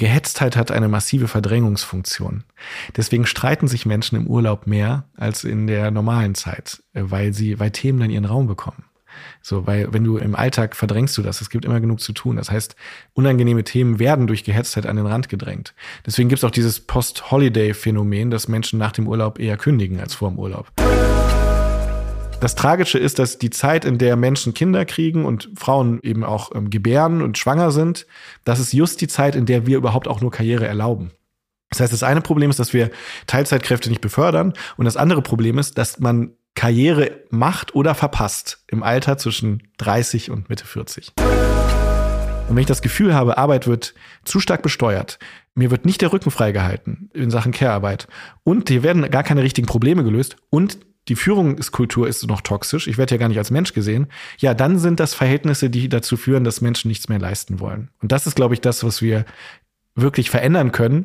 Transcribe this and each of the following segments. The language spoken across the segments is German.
Gehetztheit hat eine massive Verdrängungsfunktion. Deswegen streiten sich Menschen im Urlaub mehr als in der normalen Zeit, weil Themen dann ihren Raum bekommen. So, weil wenn du im Alltag verdrängst du das, es gibt immer genug zu tun. Das heißt, unangenehme Themen werden durch Gehetztheit an den Rand gedrängt. Deswegen gibt es auch dieses Post-Holiday-Phänomen, dass Menschen nach dem Urlaub eher kündigen als vor dem Urlaub. Das Tragische ist, dass die Zeit, in der Menschen Kinder kriegen und Frauen eben auch gebären und schwanger sind, das ist just die Zeit, in der wir überhaupt auch nur Karriere erlauben. Das heißt, das eine Problem ist, dass wir Teilzeitkräfte nicht befördern und das andere Problem ist, dass man Karriere macht oder verpasst im Alter zwischen 30 und Mitte 40. Und wenn ich das Gefühl habe, Arbeit wird zu stark besteuert, mir wird nicht der Rücken freigehalten in Sachen Care-Arbeit und hier werden gar keine richtigen Probleme gelöst und die Führungskultur ist noch toxisch, ich werde ja gar nicht als Mensch gesehen, ja, dann sind das Verhältnisse, die dazu führen, dass Menschen nichts mehr leisten wollen. Und das ist, glaube ich, das, was wir wirklich verändern können.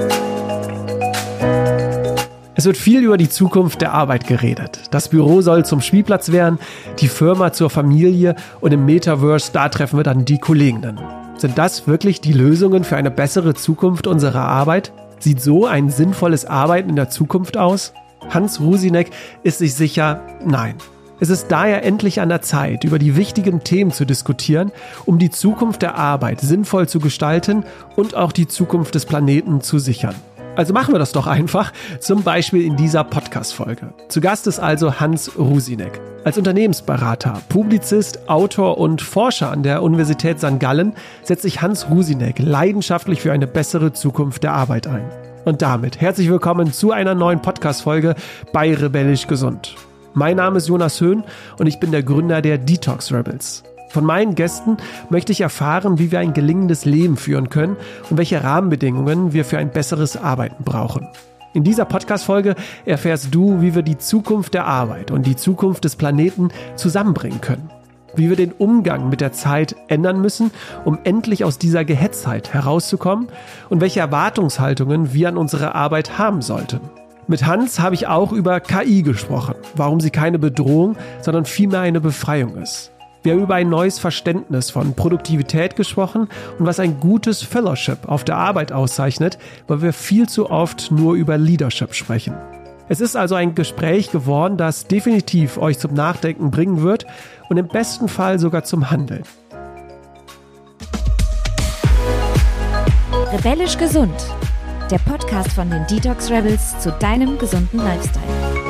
Es wird viel über die Zukunft der Arbeit geredet. Das Büro soll zum Spielplatz werden, die Firma zur Familie und im Metaverse, da treffen wir dann die Kolleginnen. Sind das wirklich die Lösungen für eine bessere Zukunft unserer Arbeit? Sieht so ein sinnvolles Arbeiten in der Zukunft aus? Hans Rusinek ist sich sicher, nein. Es ist daher endlich an der Zeit, über die wichtigen Themen zu diskutieren, um die Zukunft der Arbeit sinnvoll zu gestalten und auch die Zukunft des Planeten zu sichern. Also machen wir das doch einfach, zum Beispiel in dieser Podcast-Folge. Zu Gast ist also Hans Rusinek. Als Unternehmensberater, Publizist, Autor und Forscher an der Universität St. Gallen setzt sich Hans Rusinek leidenschaftlich für eine bessere Zukunft der Arbeit ein. Und damit herzlich willkommen zu einer neuen Podcast-Folge bei Rebellisch Gesund. Mein Name ist Jonas Höhn und ich bin der Gründer der Detox Rebels. Von meinen Gästen möchte ich erfahren, wie wir ein gelingendes Leben führen können und welche Rahmenbedingungen wir für ein besseres Arbeiten brauchen. In dieser Podcast-Folge erfährst du, wie wir die Zukunft der Arbeit und die Zukunft des Planeten zusammenbringen können. Wie wir den Umgang mit der Zeit ändern müssen, um endlich aus dieser Gehetztheit herauszukommen und welche Erwartungshaltungen wir an unsere Arbeit haben sollten. Mit Hans habe ich auch über KI gesprochen, warum sie keine Bedrohung, sondern vielmehr eine Befreiung ist. Wir haben über ein neues Verständnis von Produktivität gesprochen und was ein gutes Fellowship auf der Arbeit auszeichnet, weil wir viel zu oft nur über Leadership sprechen. Es ist also ein Gespräch geworden, das definitiv euch zum Nachdenken bringen wird und im besten Fall sogar zum Handeln. Rebellisch gesund. Der Podcast von den Detox Rebels zu deinem gesunden Lifestyle.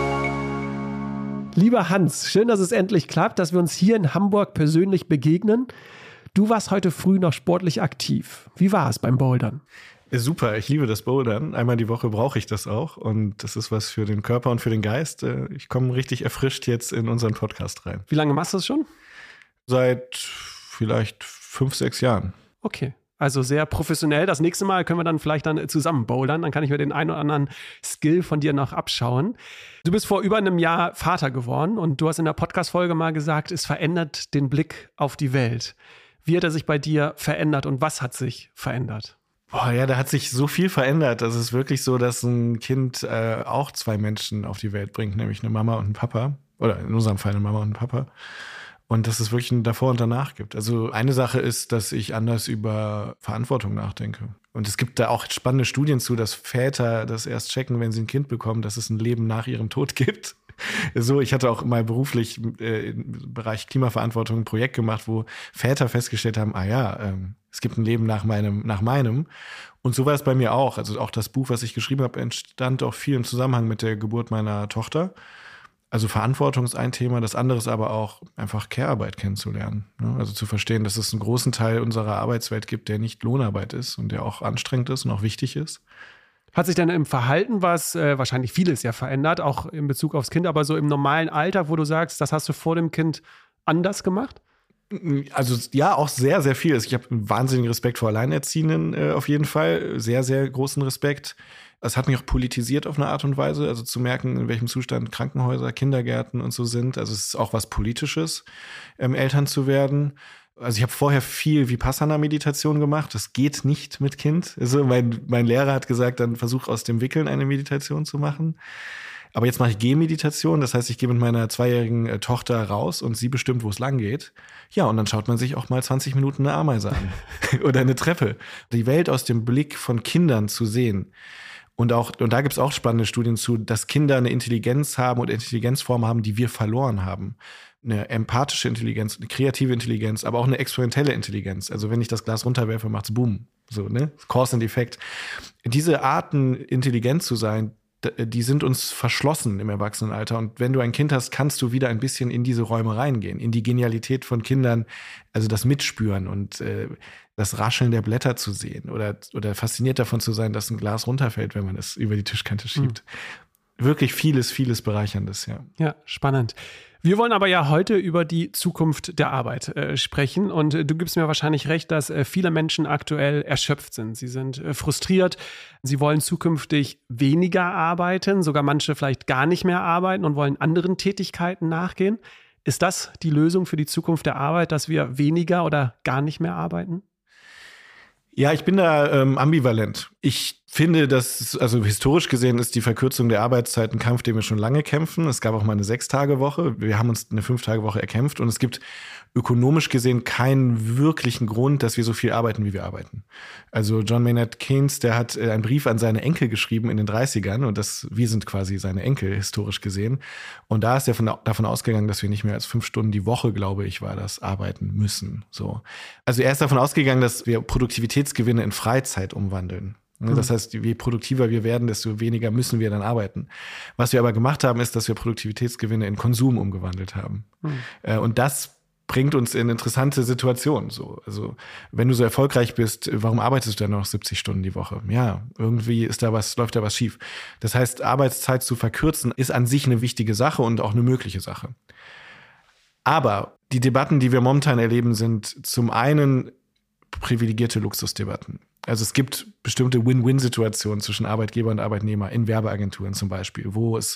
Lieber Hans, schön, dass es endlich klappt, dass wir uns hier in Hamburg persönlich begegnen. Du warst heute früh noch sportlich aktiv. Wie war es beim Bouldern? Super, ich liebe das Bouldern. Einmal die Woche brauche ich das auch und das ist was für den Körper und für den Geist. Ich komme richtig erfrischt jetzt in unseren Podcast rein. Wie lange machst du das schon? Seit vielleicht 5, 6 Jahren. Okay. Also sehr professionell. Das nächste Mal können wir dann vielleicht zusammen bouldern. Dann kann ich mir den einen oder anderen Skill von dir noch abschauen. Du bist vor über einem Jahr Vater geworden und du hast in der Podcast-Folge mal gesagt, es verändert den Blick auf die Welt. Wie hat er sich bei dir verändert und was hat sich verändert? Boah, ja, da hat sich so viel verändert. Das ist wirklich so, dass ein Kind auch 2 Menschen auf die Welt bringt, nämlich eine Mama und einen Papa. Oder in unserem Fall eine Mama und einen Papa. Und dass es wirklich ein Davor und Danach gibt. Also eine Sache ist, dass ich anders über Verantwortung nachdenke. Und es gibt da auch spannende Studien zu, dass Väter das erst checken, wenn sie ein Kind bekommen, dass es ein Leben nach ihrem Tod gibt. So, ich hatte auch mal beruflich im Bereich Klimaverantwortung ein Projekt gemacht, wo Väter festgestellt haben, es gibt ein Leben nach meinem. Und so war es bei mir auch. Also auch das Buch, was ich geschrieben habe, entstand auch viel im Zusammenhang mit der Geburt meiner Tochter. Also Verantwortung ist ein Thema, das andere ist aber auch einfach Care-Arbeit kennenzulernen. Ne? Also zu verstehen, dass es einen großen Teil unserer Arbeitswelt gibt, der nicht Lohnarbeit ist und der auch anstrengend ist und auch wichtig ist. Hat sich denn im Verhalten was, wahrscheinlich vieles ja verändert, auch in Bezug aufs Kind, aber so im normalen Alltag, wo du sagst, das hast du vor dem Kind anders gemacht? Also ja, auch sehr, sehr viel. Ich habe einen wahnsinnigen Respekt vor Alleinerziehenden auf jeden Fall. Sehr, sehr großen Respekt. Es hat mich auch politisiert auf eine Art und Weise, also zu merken, in welchem Zustand Krankenhäuser, Kindergärten und so sind. Also es ist auch was Politisches, Eltern zu werden. Also ich habe vorher viel Vipassana-Meditation gemacht. Das geht nicht mit Kind. Also mein Lehrer hat gesagt, dann versuch aus dem Wickeln eine Meditation zu machen. Aber jetzt mache ich Gehmeditation, das heißt, ich gehe mit meiner 2-jährigen Tochter raus und sie bestimmt, wo es lang geht. Ja, und dann schaut man sich auch mal 20 Minuten eine Ameise an oder eine Treppe. Die Welt aus dem Blick von Kindern zu sehen. Und da gibt es auch spannende Studien zu, dass Kinder eine Intelligenz haben und Intelligenzformen haben, die wir verloren haben. Eine empathische Intelligenz, eine kreative Intelligenz, aber auch eine experimentelle Intelligenz. Also wenn ich das Glas runterwerfe, macht's Boom. So, ne? Cause and Effect. Diese Arten, intelligent zu sein, die sind uns verschlossen im Erwachsenenalter. Und wenn du ein Kind hast, kannst du wieder ein bisschen in diese Räume reingehen, in die Genialität von Kindern, also das Mitspüren und das Rascheln der Blätter zu sehen oder fasziniert davon zu sein, dass ein Glas runterfällt, wenn man es über die Tischkante schiebt. Wirklich vieles Bereicherndes, ja. Ja, spannend. Wir wollen aber ja heute über die Zukunft der Arbeit sprechen. Und du gibst mir wahrscheinlich recht, dass viele Menschen aktuell erschöpft sind. Sie sind frustriert. Sie wollen zukünftig weniger arbeiten, sogar manche vielleicht gar nicht mehr arbeiten und wollen anderen Tätigkeiten nachgehen. Ist das die Lösung für die Zukunft der Arbeit, dass wir weniger oder gar nicht mehr arbeiten? Ja, ich bin da ambivalent. Ich finde, dass, also historisch gesehen ist die Verkürzung der Arbeitszeit ein Kampf, den wir schon lange kämpfen. Es gab auch mal eine 6-Tage-Woche. Wir haben uns eine 5-Tage-Woche erkämpft und es gibt ökonomisch gesehen keinen wirklichen Grund, dass wir so viel arbeiten, wie wir arbeiten. Also John Maynard Keynes, der hat einen Brief an seine Enkel geschrieben in den 30ern und wir sind quasi seine Enkel historisch gesehen. Und da ist er davon ausgegangen, dass wir nicht mehr als 5 Stunden die Woche, glaube ich, war das, arbeiten müssen. So. Also er ist davon ausgegangen, dass wir Produktivitätsgewinne in Freizeit umwandeln. Das heißt, je produktiver wir werden, desto weniger müssen wir dann arbeiten. Was wir aber gemacht haben, ist, dass wir Produktivitätsgewinne in Konsum umgewandelt haben. Und das bringt uns in interessante Situationen. So. Also wenn du so erfolgreich bist, warum arbeitest du dann noch 70 Stunden die Woche? Ja, irgendwie läuft da was schief. Das heißt, Arbeitszeit zu verkürzen, ist an sich eine wichtige Sache und auch eine mögliche Sache. Aber die Debatten, die wir momentan erleben, sind zum einen privilegierte Luxusdebatten. Also es gibt bestimmte Win-Win-Situationen zwischen Arbeitgeber und Arbeitnehmer in Werbeagenturen zum Beispiel, wo es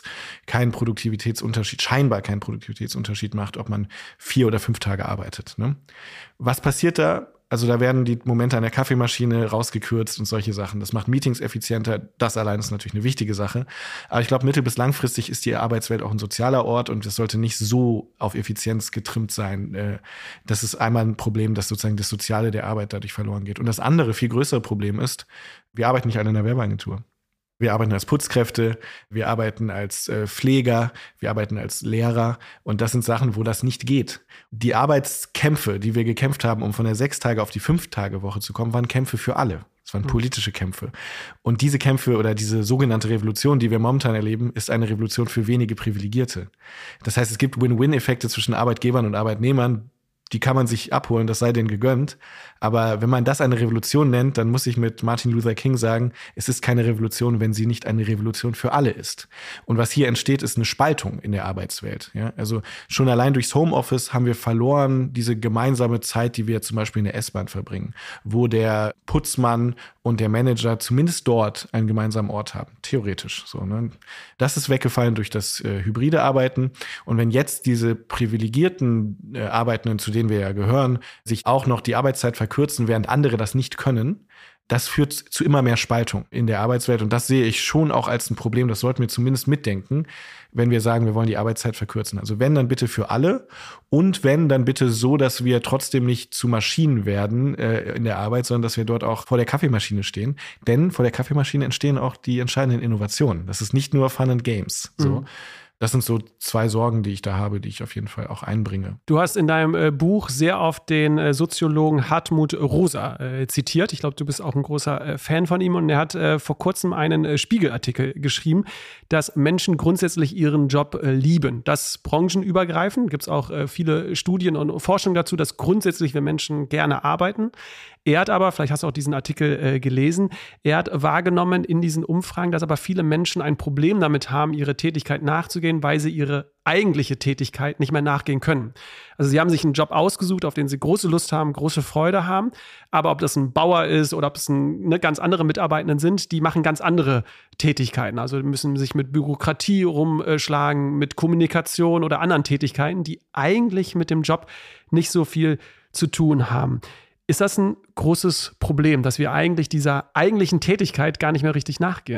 scheinbar keinen Produktivitätsunterschied macht, ob man 4 oder 5 Tage arbeitet. Ne? Was passiert da? Also da werden die Momente an der Kaffeemaschine rausgekürzt und solche Sachen. Das macht Meetings effizienter. Das allein ist natürlich eine wichtige Sache. Aber ich glaube, mittel- bis langfristig ist die Arbeitswelt auch ein sozialer Ort und es sollte nicht so auf Effizienz getrimmt sein. Das ist einmal ein Problem, dass sozusagen das Soziale der Arbeit dadurch verloren geht. Und das andere, viel größere Problem ist, wir arbeiten nicht alle in einer Werbeagentur. Wir arbeiten als Putzkräfte, wir arbeiten als Pfleger, wir arbeiten als Lehrer und das sind Sachen, wo das nicht geht. Die Arbeitskämpfe, die wir gekämpft haben, um von der 6-Tage- auf die 5-Tage-Woche zu kommen, waren Kämpfe für alle. Es waren politische Kämpfe. Und diese Kämpfe oder diese sogenannte Revolution, die wir momentan erleben, ist eine Revolution für wenige Privilegierte. Das heißt, es gibt Win-Win-Effekte zwischen Arbeitgebern und Arbeitnehmern, die kann man sich abholen, das sei denen gegönnt. Aber wenn man das eine Revolution nennt, dann muss ich mit Martin Luther King sagen, es ist keine Revolution, wenn sie nicht eine Revolution für alle ist. Und was hier entsteht, ist eine Spaltung in der Arbeitswelt. Ja? Also schon allein durchs Homeoffice haben wir verloren diese gemeinsame Zeit, die wir zum Beispiel in der S-Bahn verbringen, wo der Putzmann und der Manager zumindest dort einen gemeinsamen Ort haben, theoretisch. So, ne? Das ist weggefallen durch das hybride Arbeiten. Und wenn jetzt diese privilegierten Arbeitenden, zu denen wir ja gehören, sich auch noch die Arbeitszeit verkürzen, während andere das nicht können, das führt zu immer mehr Spaltung in der Arbeitswelt. Und das sehe ich schon auch als ein Problem. Das sollten wir zumindest mitdenken, wenn wir sagen, wir wollen die Arbeitszeit verkürzen. Also wenn, dann bitte für alle. Und wenn, dann bitte so, dass wir trotzdem nicht zu Maschinen werden in der Arbeit, sondern dass wir dort auch vor der Kaffeemaschine stehen. Denn vor der Kaffeemaschine entstehen auch die entscheidenden Innovationen. Das ist nicht nur Fun and Games. So. Das sind so 2 Sorgen, die ich da habe, die ich auf jeden Fall auch einbringe. Du hast in deinem Buch sehr oft den Soziologen Hartmut Rosa zitiert. Ich glaube, du bist auch ein großer Fan von ihm. Und er hat vor kurzem einen Spiegelartikel geschrieben, dass Menschen grundsätzlich ihren Job lieben. Das branchenübergreifend. Gibt es auch viele Studien und Forschung dazu, dass grundsätzlich wir Menschen gerne arbeiten. Er hat aber, vielleicht hast du auch diesen Artikel gelesen, er hat wahrgenommen in diesen Umfragen, dass aber viele Menschen ein Problem damit haben, ihre Tätigkeit nachzugehen, weil sie ihre eigentliche Tätigkeit nicht mehr nachgehen können. Also sie haben sich einen Job ausgesucht, auf den sie große Lust haben, große Freude haben, aber ob das ein Bauer ist oder ob es ganz andere Mitarbeitenden sind, die machen ganz andere Tätigkeiten. Also müssen sich mit Bürokratie rumschlagen, mit Kommunikation oder anderen Tätigkeiten, die eigentlich mit dem Job nicht so viel zu tun haben. Ist das ein großes Problem, dass wir eigentlich dieser eigentlichen Tätigkeit gar nicht mehr richtig nachgehen?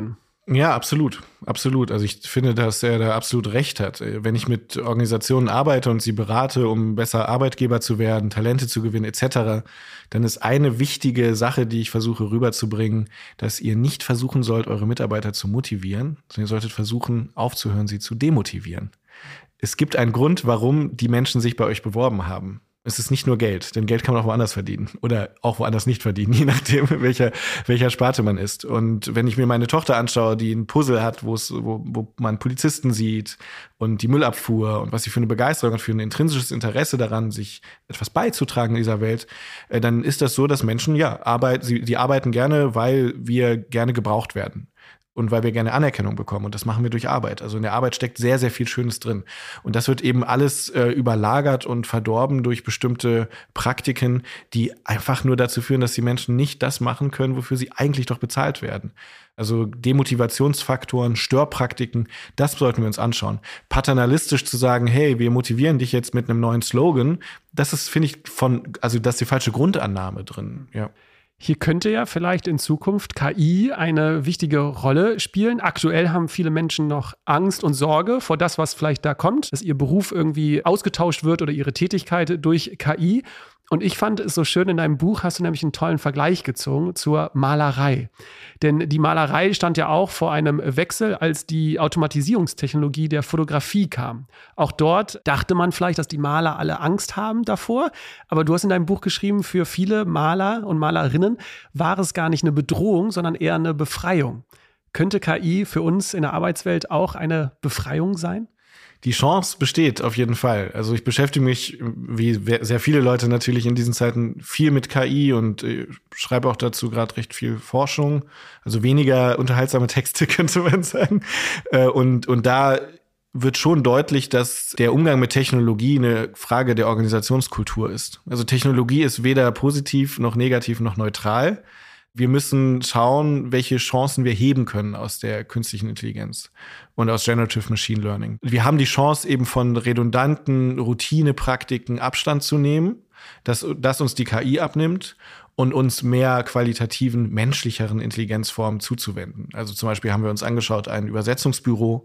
Ja, absolut. Absolut. Also ich finde, dass er da absolut recht hat. Wenn ich mit Organisationen arbeite und sie berate, um besser Arbeitgeber zu werden, Talente zu gewinnen etc., dann ist eine wichtige Sache, die ich versuche rüberzubringen, dass ihr nicht versuchen sollt, eure Mitarbeiter zu motivieren, sondern ihr solltet versuchen, aufzuhören, sie zu demotivieren. Es gibt einen Grund, warum die Menschen sich bei euch beworben haben. Es ist nicht nur Geld, denn Geld kann man auch woanders verdienen oder auch woanders nicht verdienen, je nachdem, welcher Sparte man ist. Und wenn ich mir meine Tochter anschaue, die ein Puzzle hat, wo man Polizisten sieht und die Müllabfuhr und was sie für eine Begeisterung hat, für ein intrinsisches Interesse daran, sich etwas beizutragen in dieser Welt, dann ist das so, dass Menschen, die arbeiten gerne, weil wir gerne gebraucht werden. Und weil wir gerne Anerkennung bekommen. Und das machen wir durch Arbeit. Also in der Arbeit steckt sehr, sehr viel Schönes drin. Und das wird eben alles überlagert und verdorben durch bestimmte Praktiken, die einfach nur dazu führen, dass die Menschen nicht das machen können, wofür sie eigentlich doch bezahlt werden. Also Demotivationsfaktoren, Störpraktiken, das sollten wir uns anschauen. Paternalistisch zu sagen, hey, wir motivieren dich jetzt mit einem neuen Slogan, das ist, finde ich, das ist die falsche Grundannahme drin, ja. Hier könnte ja vielleicht in Zukunft KI eine wichtige Rolle spielen. Aktuell haben viele Menschen noch Angst und Sorge vor das, was vielleicht da kommt, dass ihr Beruf irgendwie ausgetauscht wird oder ihre Tätigkeit durch KI. Und ich fand es so schön, in deinem Buch hast du nämlich einen tollen Vergleich gezogen zur Malerei. Denn die Malerei stand ja auch vor einem Wechsel, als die Automatisierungstechnologie der Fotografie kam. Auch dort dachte man vielleicht, dass die Maler alle Angst haben davor. Aber du hast in deinem Buch geschrieben, für viele Maler und Malerinnen war es gar nicht eine Bedrohung, sondern eher eine Befreiung. Könnte KI für uns in der Arbeitswelt auch eine Befreiung sein? Die Chance besteht auf jeden Fall. Also ich beschäftige mich, wie sehr viele Leute natürlich in diesen Zeiten, viel mit KI und schreibe auch dazu gerade recht viel Forschung. Also weniger unterhaltsame Texte, könnte man sagen. Und da wird schon deutlich, dass der Umgang mit Technologie eine Frage der Organisationskultur ist. Also Technologie ist weder positiv noch negativ noch neutral. Wir müssen schauen, welche Chancen wir heben können aus der künstlichen Intelligenz und aus Generative Machine Learning. Wir haben die Chance, eben von redundanten Routinepraktiken Abstand zu nehmen, dass uns die KI abnimmt und uns mehr qualitativen, menschlicheren Intelligenzformen zuzuwenden. Also zum Beispiel haben wir uns angeschaut, ein Übersetzungsbüro.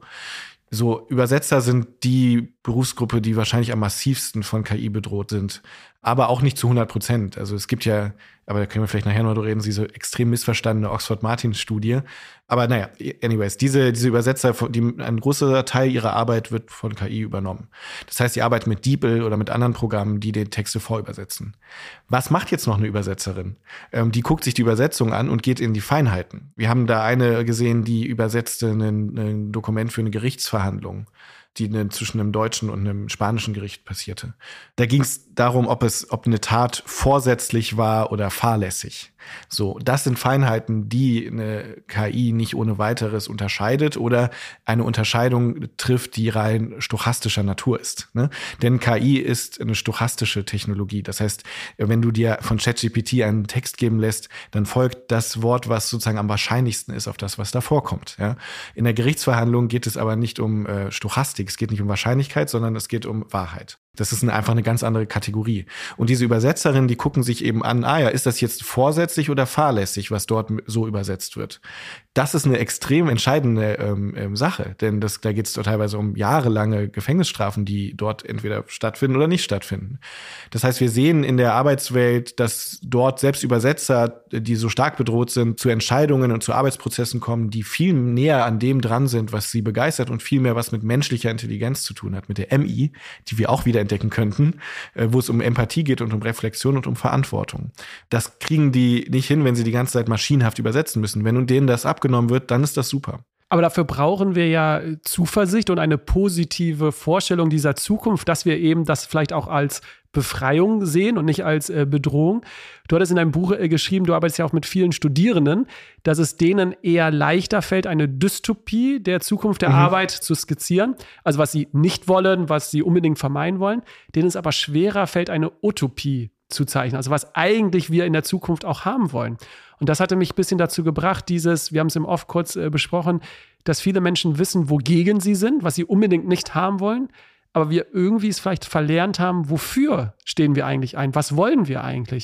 So, Übersetzer sind die Berufsgruppe, die wahrscheinlich am massivsten von KI bedroht sind. Aber auch nicht zu 100%. Also es gibt ja, aber da können wir vielleicht nachher noch drüber reden, diese extrem missverstandene Oxford-Martin-Studie. Aber naja, anyways, diese Übersetzer, ein großer Teil ihrer Arbeit wird von KI übernommen. Das heißt, die arbeiten mit DeepL oder mit anderen Programmen, die den Texte vorübersetzen. Was macht jetzt noch eine Übersetzerin? Die guckt sich die Übersetzung an und geht in die Feinheiten. Wir haben da eine gesehen, die übersetzte ein Dokument für eine Gerichtsverhandlung, die zwischen einem deutschen und einem spanischen Gericht passierte. Da ging es darum, ob eine Tat vorsätzlich war oder fahrlässig. So, das sind Feinheiten, die eine KI nicht ohne weiteres unterscheidet oder eine Unterscheidung trifft, die rein stochastischer Natur ist. Ne? Denn KI ist eine stochastische Technologie. Das heißt, wenn du dir von ChatGPT einen Text geben lässt, dann folgt das Wort, was sozusagen am wahrscheinlichsten ist, auf das, was da vorkommt. Ja? In der Gerichtsverhandlung geht es aber nicht um Stochastik, es geht nicht um Wahrscheinlichkeit, sondern es geht um Wahrheit. Das ist einfach eine ganz andere Kategorie. Und diese Übersetzerinnen, die gucken sich eben an, ist das jetzt vorsätzlich oder fahrlässig, was dort so übersetzt wird? Das ist eine extrem entscheidende Sache, denn da geht es teilweise um jahrelange Gefängnisstrafen, die dort entweder stattfinden oder nicht stattfinden. Das heißt, wir sehen in der Arbeitswelt, dass dort selbst Übersetzer, die so stark bedroht sind, zu Entscheidungen und zu Arbeitsprozessen kommen, die viel näher an dem dran sind, was sie begeistert und viel mehr was mit menschlicher Intelligenz zu tun hat, mit der MI, die wir auch wieder entdecken könnten, wo es um Empathie geht und um Reflexion und um Verantwortung. Das kriegen die nicht hin, wenn sie die ganze Zeit maschinenhaft übersetzen müssen. Wenn denen das abgenommen wird, dann ist das super. Aber dafür brauchen wir ja Zuversicht und eine positive Vorstellung dieser Zukunft, dass wir eben das vielleicht auch als Befreiung sehen und nicht als Bedrohung. Du hattest in deinem Buch geschrieben, du arbeitest ja auch mit vielen Studierenden, dass es denen eher leichter fällt, eine Dystopie der Zukunft der Arbeit zu skizzieren. Also was sie nicht wollen, was sie unbedingt vermeiden wollen. Denen es aber schwerer fällt, eine Utopie zu zeichnen. Also was eigentlich wir in der Zukunft auch haben wollen. Und das hatte mich ein bisschen dazu gebracht, wir haben es im Off kurz besprochen, dass viele Menschen wissen, wogegen sie sind, was sie unbedingt nicht haben wollen, aber wir irgendwie es vielleicht verlernt haben, wofür stehen wir eigentlich ein, was wollen wir eigentlich?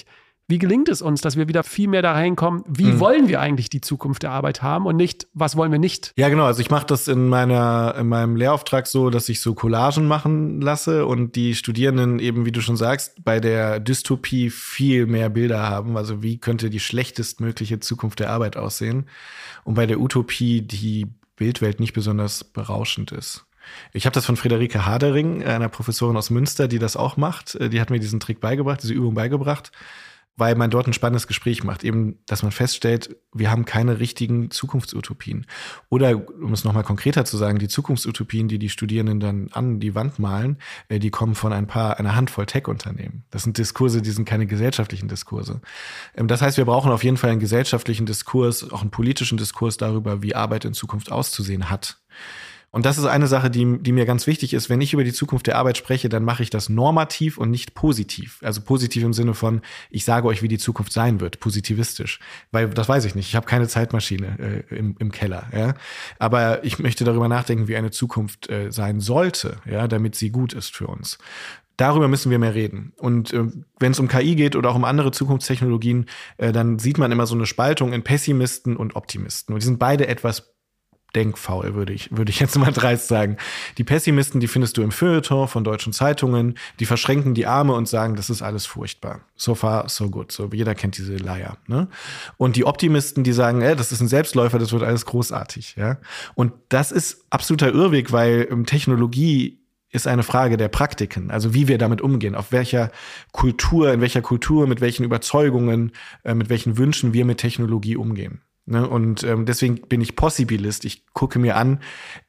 Wie gelingt es uns, dass wir wieder viel mehr da reinkommen, wie wollen wir eigentlich die Zukunft der Arbeit haben und nicht, was wollen wir nicht? Ja, genau. Also ich mache das in meinem Lehrauftrag so, dass ich so Collagen machen lasse und die Studierenden eben, wie du schon sagst, bei der Dystopie viel mehr Bilder haben. Also wie könnte die schlechtestmögliche Zukunft der Arbeit aussehen? Und bei der Utopie die Bildwelt nicht besonders berauschend ist. Ich habe das von Friederike Hadering, einer Professorin aus Münster, die das auch macht. Die hat mir diesen Trick beigebracht, diese Übung beigebracht, weil man dort ein spannendes Gespräch macht. Eben, dass man feststellt, wir haben keine richtigen Zukunftsutopien. Oder, um es nochmal konkreter zu sagen, die Zukunftsutopien, die die Studierenden dann an die Wand malen, die kommen von einer Handvoll Tech-Unternehmen. Das sind Diskurse, die sind keine gesellschaftlichen Diskurse. Das heißt, wir brauchen auf jeden Fall einen gesellschaftlichen Diskurs, auch einen politischen Diskurs darüber, wie Arbeit in Zukunft auszusehen hat. Und das ist eine Sache, die mir ganz wichtig ist. Wenn ich über die Zukunft der Arbeit spreche, dann mache ich das normativ und nicht positiv. Also positiv im Sinne von, ich sage euch, wie die Zukunft sein wird, positivistisch. Weil das weiß ich nicht. Ich habe keine Zeitmaschine im Keller. Ja? Aber ich möchte darüber nachdenken, wie eine Zukunft sein sollte, ja, damit sie gut ist für uns. Darüber müssen wir mehr reden. Und wenn es um KI geht oder auch um andere Zukunftstechnologien, dann sieht man immer so eine Spaltung in Pessimisten und Optimisten. Und die sind beide etwas denkfaul, würde ich jetzt mal dreist sagen. Die Pessimisten, die findest du im Feuilleton von deutschen Zeitungen, die verschränken die Arme und sagen, das ist alles furchtbar. So far, so good. So, jeder kennt diese Leier. Ne? Und die Optimisten, die sagen, das ist ein Selbstläufer, das wird alles großartig. Ja? Und das ist absoluter Irrweg, weil Technologie ist eine Frage der Praktiken, also wie wir damit umgehen, in welcher Kultur, mit welchen Überzeugungen, mit welchen Wünschen wir mit Technologie umgehen. Und deswegen bin ich Possibilist. Ich gucke mir an,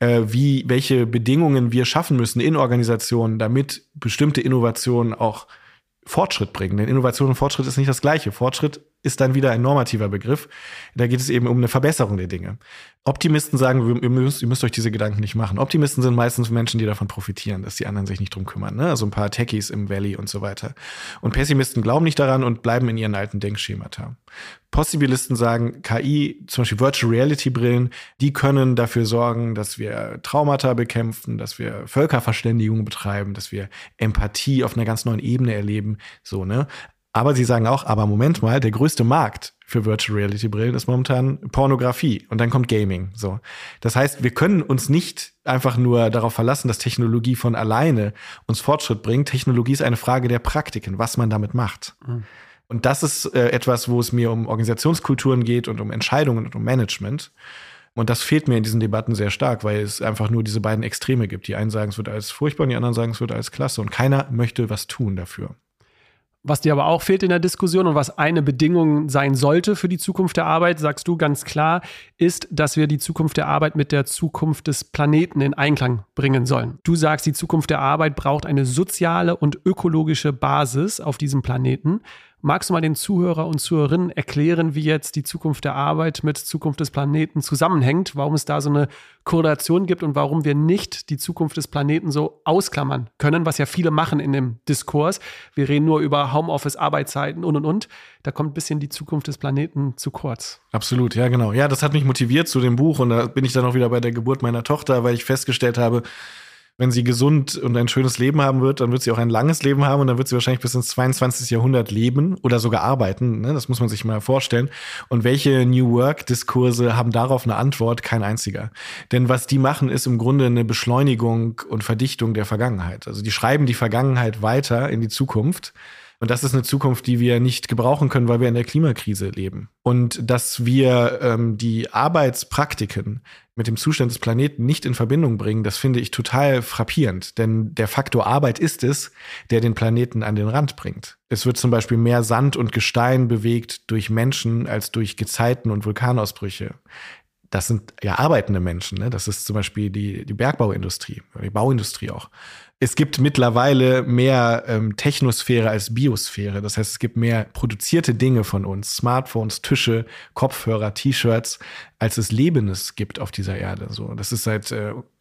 welche Bedingungen wir schaffen müssen in Organisationen, damit bestimmte Innovationen auch Fortschritt bringen. Denn Innovation und Fortschritt ist nicht das Gleiche. Fortschritt ist dann wieder ein normativer Begriff. Da geht es eben um eine Verbesserung der Dinge. Optimisten sagen, ihr müsst euch diese Gedanken nicht machen. Optimisten sind meistens Menschen, die davon profitieren, dass die anderen sich nicht drum kümmern. Ne? Also ein paar Techies im Valley und so weiter. Und Pessimisten glauben nicht daran und bleiben in ihren alten Denkschemata. Possibilisten sagen, KI, zum Beispiel Virtual Reality Brillen, die können dafür sorgen, dass wir Traumata bekämpfen, dass wir Völkerverständigung betreiben, dass wir Empathie auf einer ganz neuen Ebene erleben. So, ne? Aber sie sagen auch, aber Moment mal, der größte Markt für Virtual Reality Brillen ist momentan Pornografie und dann kommt Gaming. So, das heißt, wir können uns nicht einfach nur darauf verlassen, dass Technologie von alleine uns Fortschritt bringt. Technologie ist eine Frage der Praktiken, was man damit macht. Mhm. Und das ist etwas, wo es mir um Organisationskulturen geht und um Entscheidungen und um Management. Und das fehlt mir in diesen Debatten sehr stark, weil es einfach nur diese beiden Extreme gibt. Die einen sagen, es wird alles furchtbar und die anderen sagen, es wird alles klasse. Und keiner möchte was tun dafür. Was dir aber auch fehlt in der Diskussion und was eine Bedingung sein sollte für die Zukunft der Arbeit, sagst du ganz klar, ist, dass wir die Zukunft der Arbeit mit der Zukunft des Planeten in Einklang bringen sollen. Du sagst, die Zukunft der Arbeit braucht eine soziale und ökologische Basis auf diesem Planeten. Magst du mal den Zuhörer und Zuhörerinnen erklären, wie jetzt die Zukunft der Arbeit mit Zukunft des Planeten zusammenhängt, warum es da so eine Korrelation gibt und warum wir nicht die Zukunft des Planeten so ausklammern können, was ja viele machen in dem Diskurs. Wir reden nur über Homeoffice, Arbeitszeiten und. Da kommt ein bisschen die Zukunft des Planeten zu kurz. Absolut, ja genau. Ja, das hat mich motiviert zu dem Buch und da bin ich dann auch wieder bei der Geburt meiner Tochter, weil ich festgestellt habe, wenn sie gesund und ein schönes Leben haben wird, dann wird sie auch ein langes Leben haben und dann wird sie wahrscheinlich bis ins 22. Jahrhundert leben oder sogar arbeiten. Ne? Das muss man sich mal vorstellen. Und welche New Work-Diskurse haben darauf eine Antwort? Kein einziger. Denn was die machen, ist im Grunde eine Beschleunigung und Verdichtung der Vergangenheit. Also die schreiben die Vergangenheit weiter in die Zukunft. Und das ist eine Zukunft, die wir nicht gebrauchen können, weil wir in der Klimakrise leben. Und dass wir die Arbeitspraktiken mit dem Zustand des Planeten nicht in Verbindung bringen, das finde ich total frappierend. Denn der Faktor Arbeit ist es, der den Planeten an den Rand bringt. Es wird zum Beispiel mehr Sand und Gestein bewegt durch Menschen als durch Gezeiten und Vulkanausbrüche. Das sind ja arbeitende Menschen. Ne? Das ist zum Beispiel die Bergbauindustrie, die Bauindustrie auch. Es gibt mittlerweile mehr Technosphäre als Biosphäre. Das heißt, es gibt mehr produzierte Dinge von uns. Smartphones, Tische, Kopfhörer, T-Shirts, als es Lebendes gibt auf dieser Erde. So, das ist seit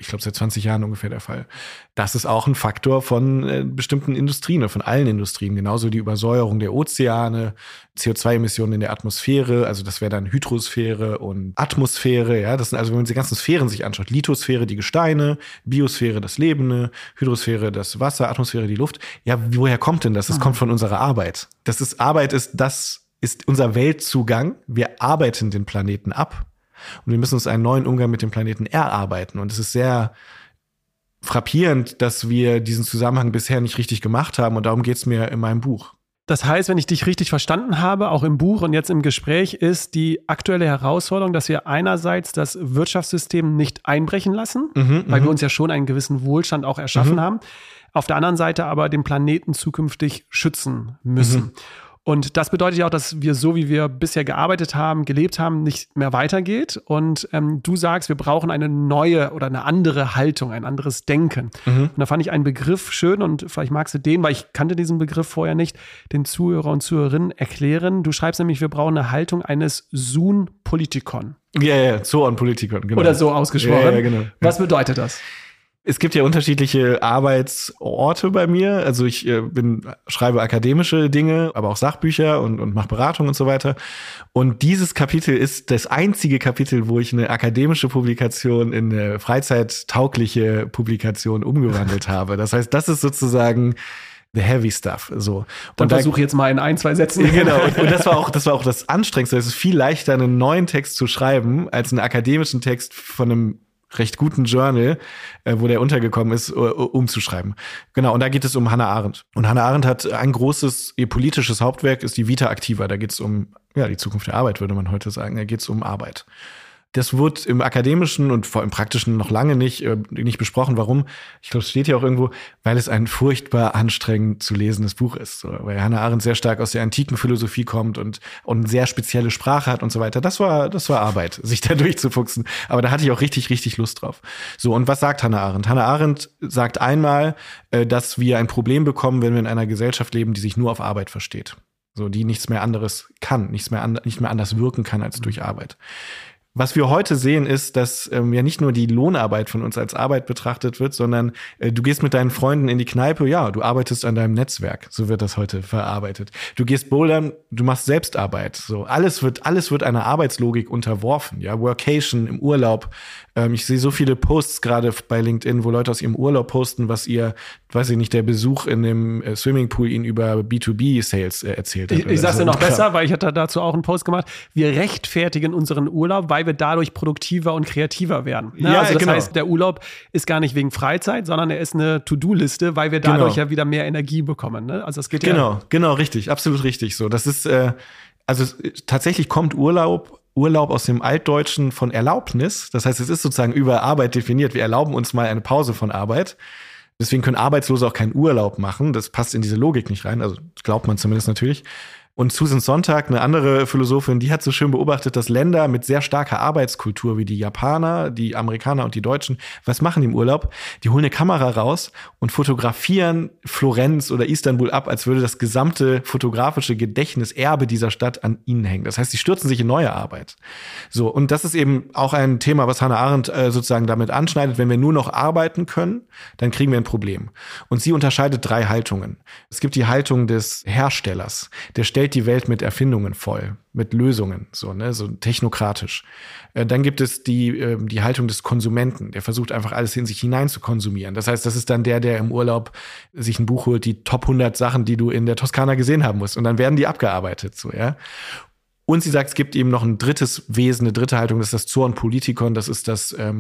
20 Jahren ungefähr der Fall. Das ist auch ein Faktor von bestimmten Industrien, von allen Industrien. Genauso die Übersäuerung der Ozeane, CO2-Emissionen in der Atmosphäre. Also das wäre dann Hydrosphäre und Atmosphäre. Ja, das sind also, wenn man die ganzen Sphären sich anschaut. Lithosphäre, die Gesteine, Biosphäre, das Lebende, Hydrosphäre, Atmosphäre das Wasser, Atmosphäre die Luft. Ja, woher kommt denn das? Das kommt von unserer Arbeit. Arbeit ist unser Weltzugang. Wir arbeiten den Planeten ab und wir müssen uns einen neuen Umgang mit dem Planeten erarbeiten. Und es ist sehr frappierend, dass wir diesen Zusammenhang bisher nicht richtig gemacht haben und darum geht es mir in meinem Buch. Das heißt, wenn ich dich richtig verstanden habe, auch im Buch und jetzt im Gespräch, ist die aktuelle Herausforderung, dass wir einerseits das Wirtschaftssystem nicht einbrechen lassen, weil wir uns ja schon einen gewissen Wohlstand auch erschaffen haben, auf der anderen Seite aber den Planeten zukünftig schützen müssen. Und das bedeutet ja auch, dass wir so, wie wir bisher gearbeitet haben, gelebt haben, nicht mehr weitergeht. Und du sagst, wir brauchen eine neue oder eine andere Haltung, ein anderes Denken. Und da fand ich einen Begriff schön und vielleicht magst du den, weil ich kannte diesen Begriff vorher nicht, den Zuhörer und Zuhörerinnen erklären. Du schreibst nämlich, wir brauchen eine Haltung eines Zoon-Politikon. Ja, Zoon-Politikon, genau. Oder so ausgesprochen. Ja, genau. Was bedeutet das? Es gibt ja unterschiedliche Arbeitsorte bei mir. Also ich schreibe akademische Dinge, aber auch Sachbücher und mache Beratung und so weiter. Und dieses Kapitel ist das einzige Kapitel, wo ich eine akademische Publikation in eine freizeittaugliche Publikation umgewandelt habe. Das heißt, das ist sozusagen the heavy stuff. So. Dann versuche jetzt mal in 1, 2 Sätzen. Genau. Und das war auch das Anstrengendste. Es ist viel leichter, einen neuen Text zu schreiben, als einen akademischen Text von einem recht guten Journal, wo der untergekommen ist, umzuschreiben. Genau, und da geht es um Hannah Arendt. Und Hannah Arendt hat ein großes, ihr politisches Hauptwerk ist die Vita Activa. Da geht es um, die Zukunft der Arbeit, würde man heute sagen. Da geht es um Arbeit. Das wird im Akademischen und vor allem im Praktischen noch lange nicht besprochen. Warum? Ich glaube, es steht hier auch irgendwo, weil es ein furchtbar anstrengend zu lesendes Buch ist. So, weil Hannah Arendt sehr stark aus der antiken Philosophie kommt und eine sehr spezielle Sprache hat und so weiter. Das war Arbeit, sich da durchzufuchsen. Aber da hatte ich auch richtig, richtig Lust drauf. So, und was sagt Hannah Arendt? Hannah Arendt sagt einmal, dass wir ein Problem bekommen, wenn wir in einer Gesellschaft leben, die sich nur auf Arbeit versteht. So, die nichts mehr anderes kann, nicht mehr anders wirken kann als durch Arbeit. Was wir heute sehen, ist, dass ja nicht nur die Lohnarbeit von uns als Arbeit betrachtet wird, sondern du gehst mit deinen Freunden in die Kneipe, du arbeitest an deinem Netzwerk, so wird das heute verarbeitet. Du gehst bouldern, du machst Selbstarbeit, so alles wird einer Arbeitslogik unterworfen, Workation im Urlaub. Ich sehe so viele Posts gerade bei LinkedIn, wo Leute aus ihrem Urlaub posten, was der Besuch in dem Swimmingpool ihnen über B2B-Sales erzählt hat. Ich sag's dir noch besser, weil ich hatte dazu auch einen Post gemacht. Wir rechtfertigen unseren Urlaub, weil wir dadurch produktiver und kreativer werden. Das heißt, der Urlaub ist gar nicht wegen Freizeit, sondern er ist eine To-Do-Liste, weil wir dadurch ja wieder mehr Energie bekommen. Ne? Also es geht Genau, richtig, absolut richtig so. Das ist, tatsächlich kommt Urlaub aus dem Altdeutschen von Erlaubnis. Das heißt, es ist sozusagen über Arbeit definiert. Wir erlauben uns mal eine Pause von Arbeit. Deswegen können Arbeitslose auch keinen Urlaub machen. Das passt in diese Logik nicht rein. Also glaubt man zumindest natürlich. Und Susan Sontag, eine andere Philosophin, die hat so schön beobachtet, dass Länder mit sehr starker Arbeitskultur wie die Japaner, die Amerikaner und die Deutschen, was machen die im Urlaub? Die holen eine Kamera raus und fotografieren Florenz oder Istanbul ab, als würde das gesamte fotografische Gedächtniserbe dieser Stadt an ihnen hängen. Das heißt, sie stürzen sich in neue Arbeit. So, und das ist eben auch ein Thema, was Hannah Arendt sozusagen damit anschneidet. Wenn wir nur noch arbeiten können, dann kriegen wir ein Problem. Und sie unterscheidet 3 Haltungen. Es gibt die Haltung des Herstellers. Der stellt die Welt mit Erfindungen voll, mit Lösungen, so technokratisch. Dann gibt es die Haltung des Konsumenten, der versucht einfach alles in sich hinein zu konsumieren. Das heißt, das ist dann der im Urlaub sich ein Buch holt, die Top 100 Sachen, die du in der Toskana gesehen haben musst. Und dann werden die abgearbeitet, so, ja. Und sie sagt, es gibt eben noch ein drittes Wesen, eine dritte Haltung, das ist das Zoon-Politikon, das ist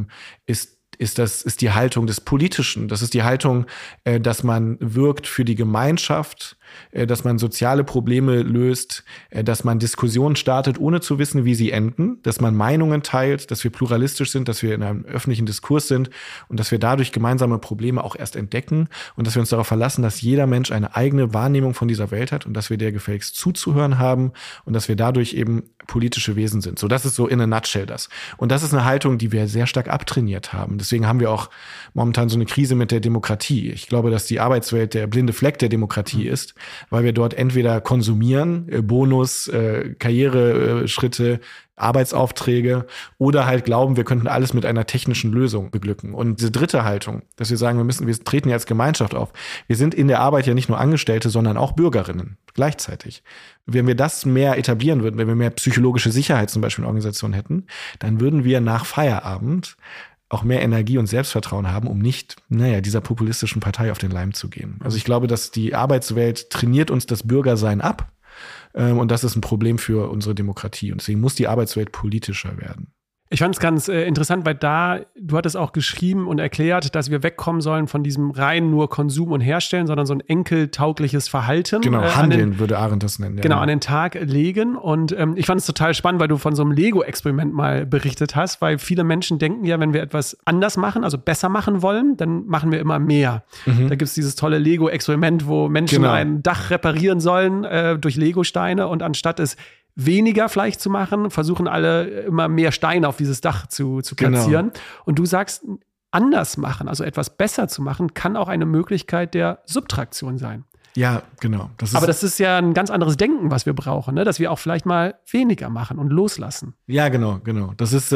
die Haltung des Politischen. Das ist die Haltung, dass man wirkt für die Gemeinschaft, dass man soziale Probleme löst, dass man Diskussionen startet, ohne zu wissen, wie sie enden, dass man Meinungen teilt, dass wir pluralistisch sind, dass wir in einem öffentlichen Diskurs sind und dass wir dadurch gemeinsame Probleme auch erst entdecken und dass wir uns darauf verlassen, dass jeder Mensch eine eigene Wahrnehmung von dieser Welt hat und dass wir der gefälligst zuzuhören haben und dass wir dadurch eben politische Wesen sind. So, das ist so in a nutshell das. Und das ist eine Haltung, die wir sehr stark abtrainiert haben. Deswegen haben wir auch momentan so eine Krise mit der Demokratie. Ich glaube, dass die Arbeitswelt der blinde Fleck der Demokratie ist, weil wir dort entweder konsumieren, Bonus, Karriereschritte, Arbeitsaufträge oder halt glauben, wir könnten alles mit einer technischen Lösung beglücken. Und diese dritte Haltung, dass wir sagen, wir treten ja als Gemeinschaft auf. Wir sind in der Arbeit ja nicht nur Angestellte, sondern auch Bürgerinnen gleichzeitig. Wenn wir das mehr etablieren würden, wenn wir mehr psychologische Sicherheit zum Beispiel in Organisationen hätten, dann würden wir nach Feierabend auch mehr Energie und Selbstvertrauen haben, um nicht, dieser populistischen Partei auf den Leim zu gehen. Also ich glaube, dass die Arbeitswelt trainiert uns das Bürgersein ab. Und das ist ein Problem für unsere Demokratie. Und deswegen muss die Arbeitswelt politischer werden. Ich fand es ganz interessant, weil du hattest auch geschrieben und erklärt, dass wir wegkommen sollen von diesem rein nur Konsum und Herstellen, sondern so ein enkeltaugliches Verhalten. Genau, Handeln würde Arendt das nennen. Genau, an den Tag legen. Und ich fand es total spannend, weil du von so einem Lego-Experiment mal berichtet hast, weil viele Menschen denken ja, wenn wir etwas anders machen, also besser machen wollen, dann machen wir immer mehr. Da gibt es dieses tolle Lego-Experiment, wo Menschen ein Dach reparieren sollen durch Lego-Steine und anstatt es weniger vielleicht zu machen, versuchen alle immer mehr Steine auf dieses Dach zu platzieren. Genau. Und du sagst, anders machen, also etwas besser zu machen, kann auch eine Möglichkeit der Subtraktion sein. Ja, genau. Aber das ist ja ein ganz anderes Denken, was wir brauchen, ne? Dass wir auch vielleicht mal weniger machen und loslassen. Ja, genau. Das ist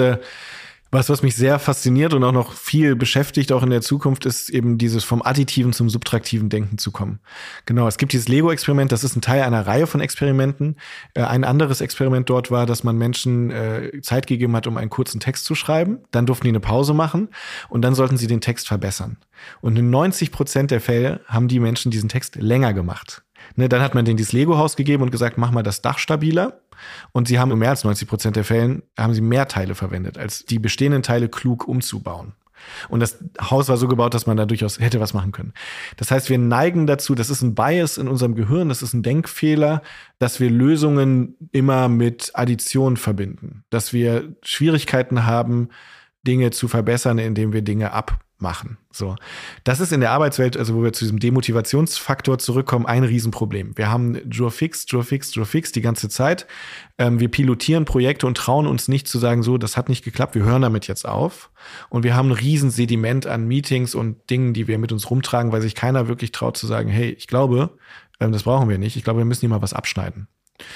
was mich sehr fasziniert und auch noch viel beschäftigt, auch in der Zukunft, ist eben dieses vom additiven zum subtraktiven Denken zu kommen. Genau, es gibt dieses Lego-Experiment, das ist ein Teil einer Reihe von Experimenten. Ein anderes Experiment dort war, dass man Menschen Zeit gegeben hat, um einen kurzen Text zu schreiben. Dann durften die eine Pause machen und dann sollten sie den Text verbessern. Und in 90% der Fälle haben die Menschen diesen Text länger gemacht. Dann hat man denen dieses Lego-Haus gegeben und gesagt, mach mal das Dach stabiler. Und sie haben in mehr als 90% der Fällen haben sie mehr Teile verwendet, als die bestehenden Teile klug umzubauen. Und das Haus war so gebaut, dass man da durchaus hätte was machen können. Das heißt, wir neigen dazu, das ist ein Bias in unserem Gehirn, das ist ein Denkfehler, dass wir Lösungen immer mit Addition verbinden. Dass wir Schwierigkeiten haben, Dinge zu verbessern, indem wir Dinge abmachen. So. Das ist in der Arbeitswelt, also wo wir zu diesem Demotivationsfaktor zurückkommen, ein Riesenproblem. Wir haben Jour fix die ganze Zeit. Wir pilotieren Projekte und trauen uns nicht zu sagen, so, das hat nicht geklappt, wir hören damit jetzt auf. Und wir haben ein Riesensediment an Meetings und Dingen, die wir mit uns rumtragen, weil sich keiner wirklich traut zu sagen, hey, ich glaube, das brauchen wir nicht. Ich glaube, wir müssen hier mal was abschneiden.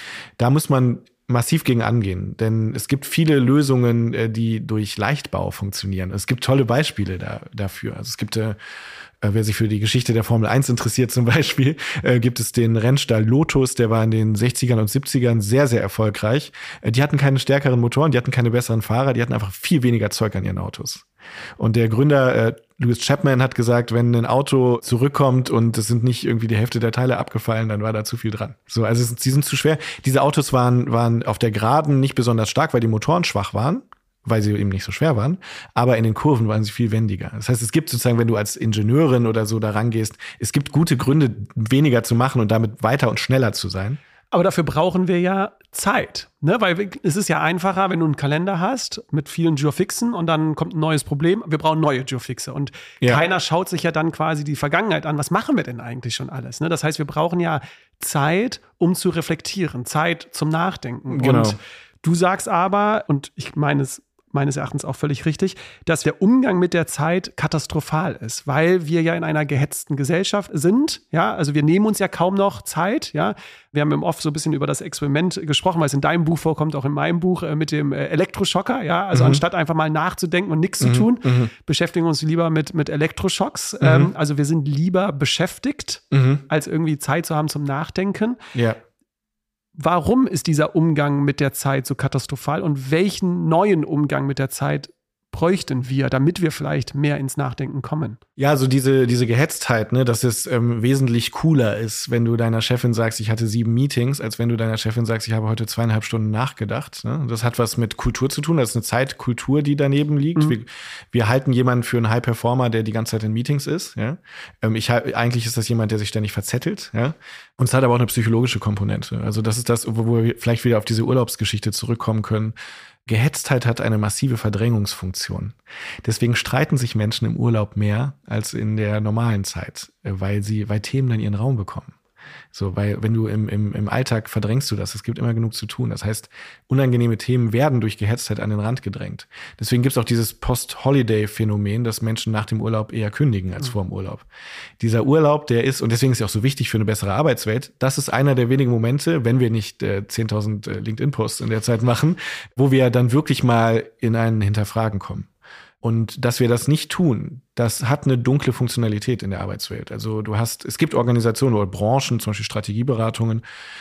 Da muss man massiv gegen angehen, denn es gibt viele Lösungen, die durch Leichtbau funktionieren. Es gibt tolle Beispiele dafür. Also es gibt, wer sich für die Geschichte der Formel 1 interessiert zum Beispiel, gibt es den Rennstall Lotus, der war in den 60ern und 70ern sehr, sehr erfolgreich. Die hatten keine stärkeren Motoren, die hatten keine besseren Fahrer, die hatten einfach viel weniger Zeug an ihren Autos. Und der Gründer Lewis Chapman hat gesagt, wenn ein Auto zurückkommt und es sind nicht irgendwie die Hälfte der Teile abgefallen, dann war da zu viel dran. So, also sie sind zu schwer. Diese Autos waren auf der Geraden nicht besonders stark, weil die Motoren schwach waren, weil sie eben nicht so schwer waren, aber in den Kurven waren sie viel wendiger. Das heißt, es gibt sozusagen, wenn du als Ingenieurin oder so da rangehst, es gibt gute Gründe, weniger zu machen und damit weiter und schneller zu sein. Aber dafür brauchen wir ja Zeit, ne? Weil es ist ja einfacher, wenn du einen Kalender hast mit vielen Jour-Fixen und dann kommt ein neues Problem. Wir brauchen neue Jour-Fixe und keiner schaut sich ja dann quasi die Vergangenheit an. Was machen wir denn eigentlich schon alles? Ne? Das heißt, wir brauchen ja Zeit, um zu reflektieren, Zeit zum Nachdenken. Genau. Und du sagst aber, und ich meine es meines Erachtens auch völlig richtig, dass der Umgang mit der Zeit katastrophal ist, weil wir ja in einer gehetzten Gesellschaft sind. Ja, also wir nehmen uns ja kaum noch Zeit. Ja, wir haben im Off so ein bisschen über das Experiment gesprochen, weil es in deinem Buch vorkommt, auch in meinem Buch mit dem Elektroschocker. Ja, also anstatt einfach mal nachzudenken und nichts zu tun, beschäftigen wir uns lieber mit Elektroschocks. Also wir sind lieber beschäftigt, als irgendwie Zeit zu haben zum Nachdenken. Ja. Warum ist dieser Umgang mit der Zeit so katastrophal und welchen neuen Umgang mit der Zeit bräuchten wir, damit wir vielleicht mehr ins Nachdenken kommen? Ja, also diese Gehetztheit, ne, dass es wesentlich cooler ist, wenn du deiner Chefin sagst, ich hatte 7 Meetings, als wenn du deiner Chefin sagst, ich habe heute 2,5 Stunden nachgedacht. Ne? Das hat was mit Kultur zu tun. Das ist eine Zeitkultur, die daneben liegt. Wir halten jemanden für einen High-Performer, der die ganze Zeit in Meetings ist. Ja? Eigentlich ist das jemand, der sich ständig verzettelt. Ja? Und es hat aber auch eine psychologische Komponente. Also das ist das, wo wir vielleicht wieder auf diese Urlaubsgeschichte zurückkommen können. Gehetztheit hat eine massive Verdrängungsfunktion. Deswegen streiten sich Menschen im Urlaub mehr als in der normalen Zeit, weil Themen dann ihren Raum bekommen. So, weil wenn du im Alltag verdrängst du das, es gibt immer genug zu tun. Das heißt, unangenehme Themen werden durch Gehetztheit an den Rand gedrängt. Deswegen gibt es auch dieses Post-Holiday-Phänomen, dass Menschen nach dem Urlaub eher kündigen als vor dem Urlaub. Dieser Urlaub, der ist, und deswegen ist er auch so wichtig für eine bessere Arbeitswelt, das ist einer der wenigen Momente, wenn wir nicht 10.000 LinkedIn-Posts in der Zeit machen, wo wir dann wirklich mal in ein Hinterfragen kommen. Und dass wir das nicht tun, das hat eine dunkle Funktionalität in der Arbeitswelt. Also es gibt Organisationen oder Branchen, zum Beispiel Strategieberatungen,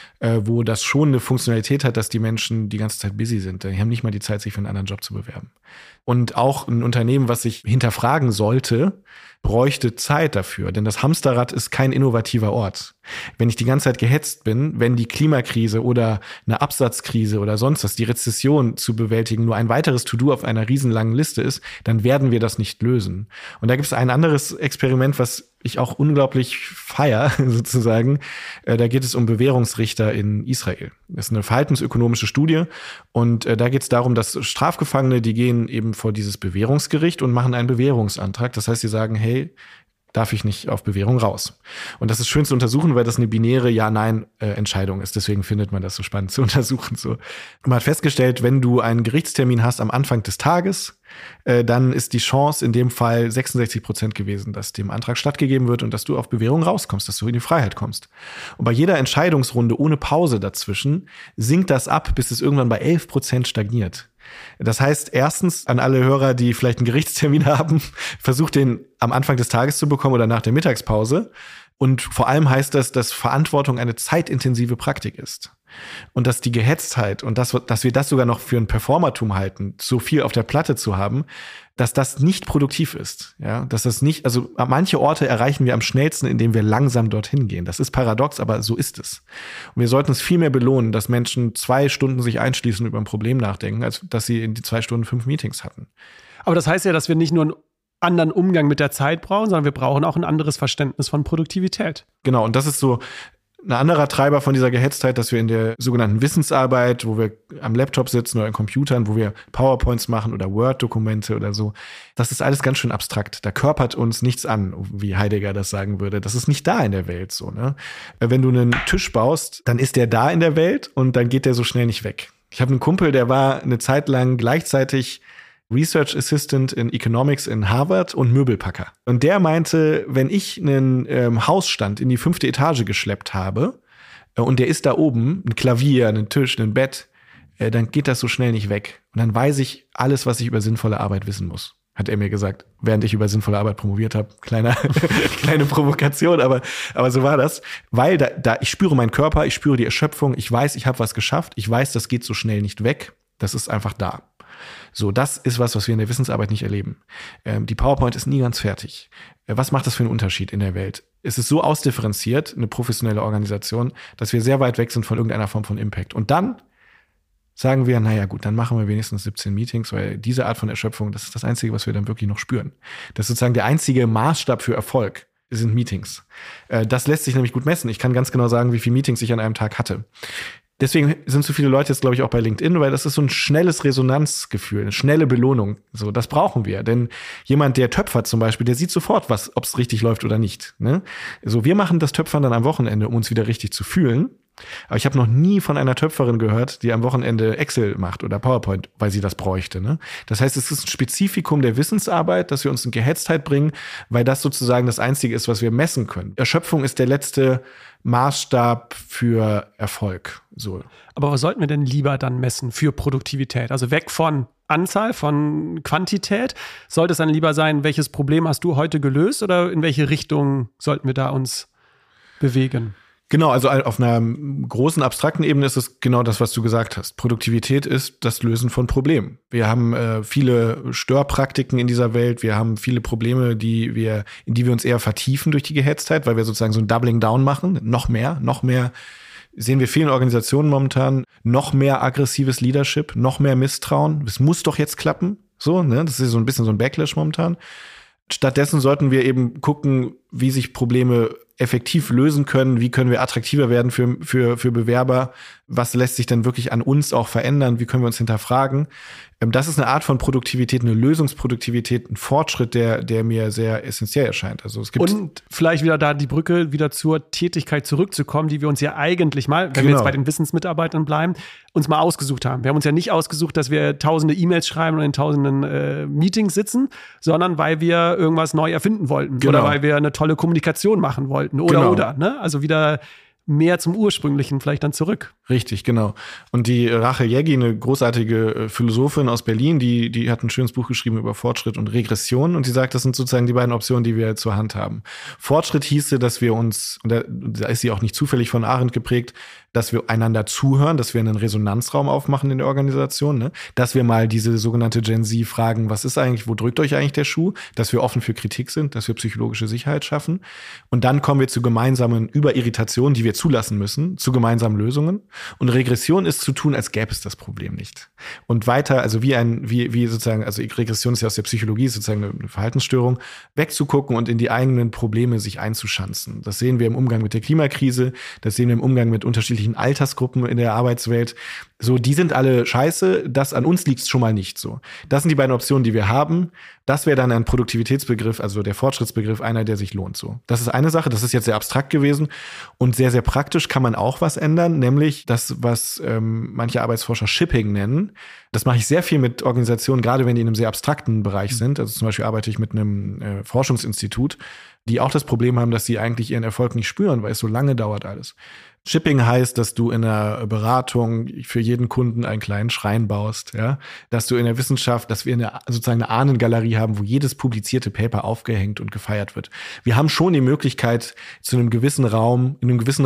wo das schon eine Funktionalität hat, dass die Menschen die ganze Zeit busy sind. Die haben nicht mal die Zeit, sich für einen anderen Job zu bewerben. Und auch ein Unternehmen, was sich hinterfragen sollte, bräuchte Zeit dafür. Denn das Hamsterrad ist kein innovativer Ort. Wenn ich die ganze Zeit gehetzt bin, wenn die Klimakrise oder eine Absatzkrise oder sonst was, die Rezession zu bewältigen, nur ein weiteres To-Do auf einer riesenlangen Liste ist, dann werden wir das nicht lösen. Und da gibt es ein anderes Experiment, was ich auch unglaublich feier, sozusagen. Da geht es um Bewährungsrichter in Israel. Das ist eine verhaltensökonomische Studie. Und da geht es darum, dass Strafgefangene, die gehen eben vor dieses Bewährungsgericht und machen einen Bewährungsantrag. Das heißt, sie sagen, hey, darf ich nicht auf Bewährung raus. Und das ist schön zu untersuchen, weil das eine binäre Ja-Nein-Entscheidung ist. Deswegen findet man das so spannend zu untersuchen. So. Und man hat festgestellt, wenn du einen Gerichtstermin hast am Anfang des Tages, dann ist die Chance in dem Fall 66% gewesen, dass dem Antrag stattgegeben wird und dass du auf Bewährung rauskommst, dass du in die Freiheit kommst. Und bei jeder Entscheidungsrunde ohne Pause dazwischen sinkt das ab, bis es irgendwann bei 11% stagniert. Das heißt, erstens an alle Hörer, die vielleicht einen Gerichtstermin haben, versucht den am Anfang des Tages zu bekommen oder nach der Mittagspause. Und vor allem heißt das, dass Verantwortung eine zeitintensive Praktik ist. Und dass die Gehetztheit und dass wir das sogar noch für ein Performertum halten, so viel auf der Platte zu haben, dass das nicht produktiv ist. Ja, dass das nicht, also manche Orte erreichen wir am schnellsten, indem wir langsam dorthin gehen. Das ist paradox, aber so ist es. Und wir sollten es viel mehr belohnen, dass Menschen 2 Stunden sich einschließen und über ein Problem nachdenken, als dass sie in die 2 Stunden 5 Meetings hatten. Aber das heißt ja, dass wir nicht nur einen anderen Umgang mit der Zeit brauchen, sondern wir brauchen auch ein anderes Verständnis von Produktivität. Genau, und das ist so ein anderer Treiber von dieser Gehetztheit, dass wir in der sogenannten Wissensarbeit, wo wir am Laptop sitzen oder an Computern, wo wir PowerPoints machen oder Word-Dokumente oder so, das ist alles ganz schön abstrakt. Da körpert uns nichts an, wie Heidegger das sagen würde. Das ist nicht da in der Welt so, ne? Wenn du einen Tisch baust, dann ist der da in der Welt und dann geht der so schnell nicht weg. Ich habe einen Kumpel, der war eine Zeit lang gleichzeitig Research Assistant in Economics in Harvard und Möbelpacker. Und der meinte, wenn ich einen Hausstand in die 5. Etage geschleppt habe und der ist da oben, ein Klavier, ein Tisch, ein Bett, dann geht das so schnell nicht weg. Und dann weiß ich alles, was ich über sinnvolle Arbeit wissen muss, hat er mir gesagt, während ich über sinnvolle Arbeit promoviert habe. Kleine Provokation, aber so war das. Weil da ich spüre meinen Körper, ich spüre die Erschöpfung, ich weiß, ich habe was geschafft, ich weiß, das geht so schnell nicht weg. Das ist einfach da. So, das ist was wir in der Wissensarbeit nicht erleben. Die PowerPoint ist nie ganz fertig. Was macht das für einen Unterschied in der Welt? Es ist so ausdifferenziert, eine professionelle Organisation, dass wir sehr weit weg sind von irgendeiner Form von Impact. Und dann sagen wir, naja gut, dann machen wir wenigstens 17 Meetings, weil diese Art von Erschöpfung, das ist das Einzige, was wir dann wirklich noch spüren. Das ist sozusagen der einzige Maßstab für Erfolg, sind Meetings. Das lässt sich nämlich gut messen. Ich kann ganz genau sagen, wie viele Meetings ich an einem Tag hatte. Deswegen sind so viele Leute jetzt, glaube ich, auch bei LinkedIn, weil das ist so ein schnelles Resonanzgefühl, eine schnelle Belohnung. So, das brauchen wir. Denn jemand, der töpfert zum Beispiel, der sieht sofort, ob es richtig läuft oder nicht. Ne? So, wir machen das Töpfern dann am Wochenende, um uns wieder richtig zu fühlen. Aber ich habe noch nie von einer Töpferin gehört, die am Wochenende Excel macht oder PowerPoint, weil sie das bräuchte. Ne? Das heißt, es ist ein Spezifikum der Wissensarbeit, dass wir uns in Gehetztheit bringen, weil das sozusagen das Einzige ist, was wir messen können. Erschöpfung ist der letzte Maßstab für Erfolg. So. Aber was sollten wir denn lieber dann messen für Produktivität? Also weg von Anzahl, von Quantität. Sollte es dann lieber sein, welches Problem hast du heute gelöst oder in welche Richtung sollten wir da uns bewegen? Genau, also auf einer großen, abstrakten Ebene ist es genau das, was du gesagt hast. Produktivität ist das Lösen von Problemen. Wir haben viele Störpraktiken in dieser Welt. Wir haben viele Probleme, in die wir uns eher vertiefen durch die Gehetztheit, weil wir sozusagen so ein Doubling Down machen. Noch mehr sehen wir vielen Organisationen momentan. Noch mehr aggressives Leadership, noch mehr Misstrauen. Es muss doch jetzt klappen. So, ne? Das ist so ein bisschen so ein Backlash momentan. Stattdessen sollten wir eben gucken, wie sich Probleme effektiv lösen können, wie können wir attraktiver werden für Bewerber, was lässt sich denn wirklich an uns auch verändern, wie können wir uns hinterfragen. Das ist eine Art von Produktivität, eine Lösungsproduktivität, ein Fortschritt, der mir sehr essentiell erscheint. Also es gibt und vielleicht wieder da die Brücke wieder zur Tätigkeit zurückzukommen, die wir uns ja eigentlich mal, wenn wir jetzt bei den Wissensmitarbeitern bleiben, uns mal ausgesucht haben. Wir haben uns ja nicht ausgesucht, dass wir tausende E-Mails schreiben und in tausenden Meetings sitzen, sondern weil wir irgendwas neu erfinden wollten oder weil wir eine tolle Kommunikation machen wollten oder. Ne? Also wieder mehr zum Ursprünglichen vielleicht dann zurück. Richtig, genau. Und die Rachel Jägi, eine großartige Philosophin aus Berlin, die hat ein schönes Buch geschrieben über Fortschritt und Regression. Und sie sagt, das sind sozusagen die beiden Optionen, die wir zur Hand haben. Fortschritt hieße, dass wir uns, und da ist sie auch nicht zufällig von Arendt geprägt, dass wir einander zuhören, dass wir einen Resonanzraum aufmachen in der Organisation, ne? Dass wir mal diese sogenannte Gen Z fragen, was ist eigentlich, wo drückt euch eigentlich der Schuh? Dass wir offen für Kritik sind, dass wir psychologische Sicherheit schaffen. Und dann kommen wir zu gemeinsamen Überirritationen, die wir zulassen müssen, zu gemeinsamen Lösungen. Und Regression ist zu tun, als gäbe es das Problem nicht. Und weiter, also wie sozusagen, also Regression ist ja aus der Psychologie, sozusagen eine Verhaltensstörung, wegzugucken und in die eigenen Probleme sich einzuschanzen. Das sehen wir im Umgang mit der Klimakrise, das sehen wir im Umgang mit unterschiedlichen Altersgruppen in der Arbeitswelt. So, die sind alle scheiße, das an uns liegt schon mal nicht so. Das sind die beiden Optionen, die wir haben. Das wäre dann ein Produktivitätsbegriff, also der Fortschrittsbegriff, einer, der sich lohnt so. Das ist eine Sache, das ist jetzt sehr abstrakt gewesen und sehr, sehr praktisch kann man auch was ändern, nämlich das, was manche Arbeitsforscher Shipping nennen. Das mache ich sehr viel mit Organisationen, gerade wenn die in einem sehr abstrakten Bereich sind. Also zum Beispiel arbeite ich mit einem Forschungsinstitut, die auch das Problem haben, dass sie eigentlich ihren Erfolg nicht spüren, weil es so lange dauert alles. Shipping heißt, dass du in einer Beratung für jeden Kunden einen kleinen Schrein baust, ja, dass du in der Wissenschaft, dass wir sozusagen eine Ahnengalerie haben, wo jedes publizierte Paper aufgehängt und gefeiert wird. Wir haben schon die Möglichkeit, in einem gewissen Raum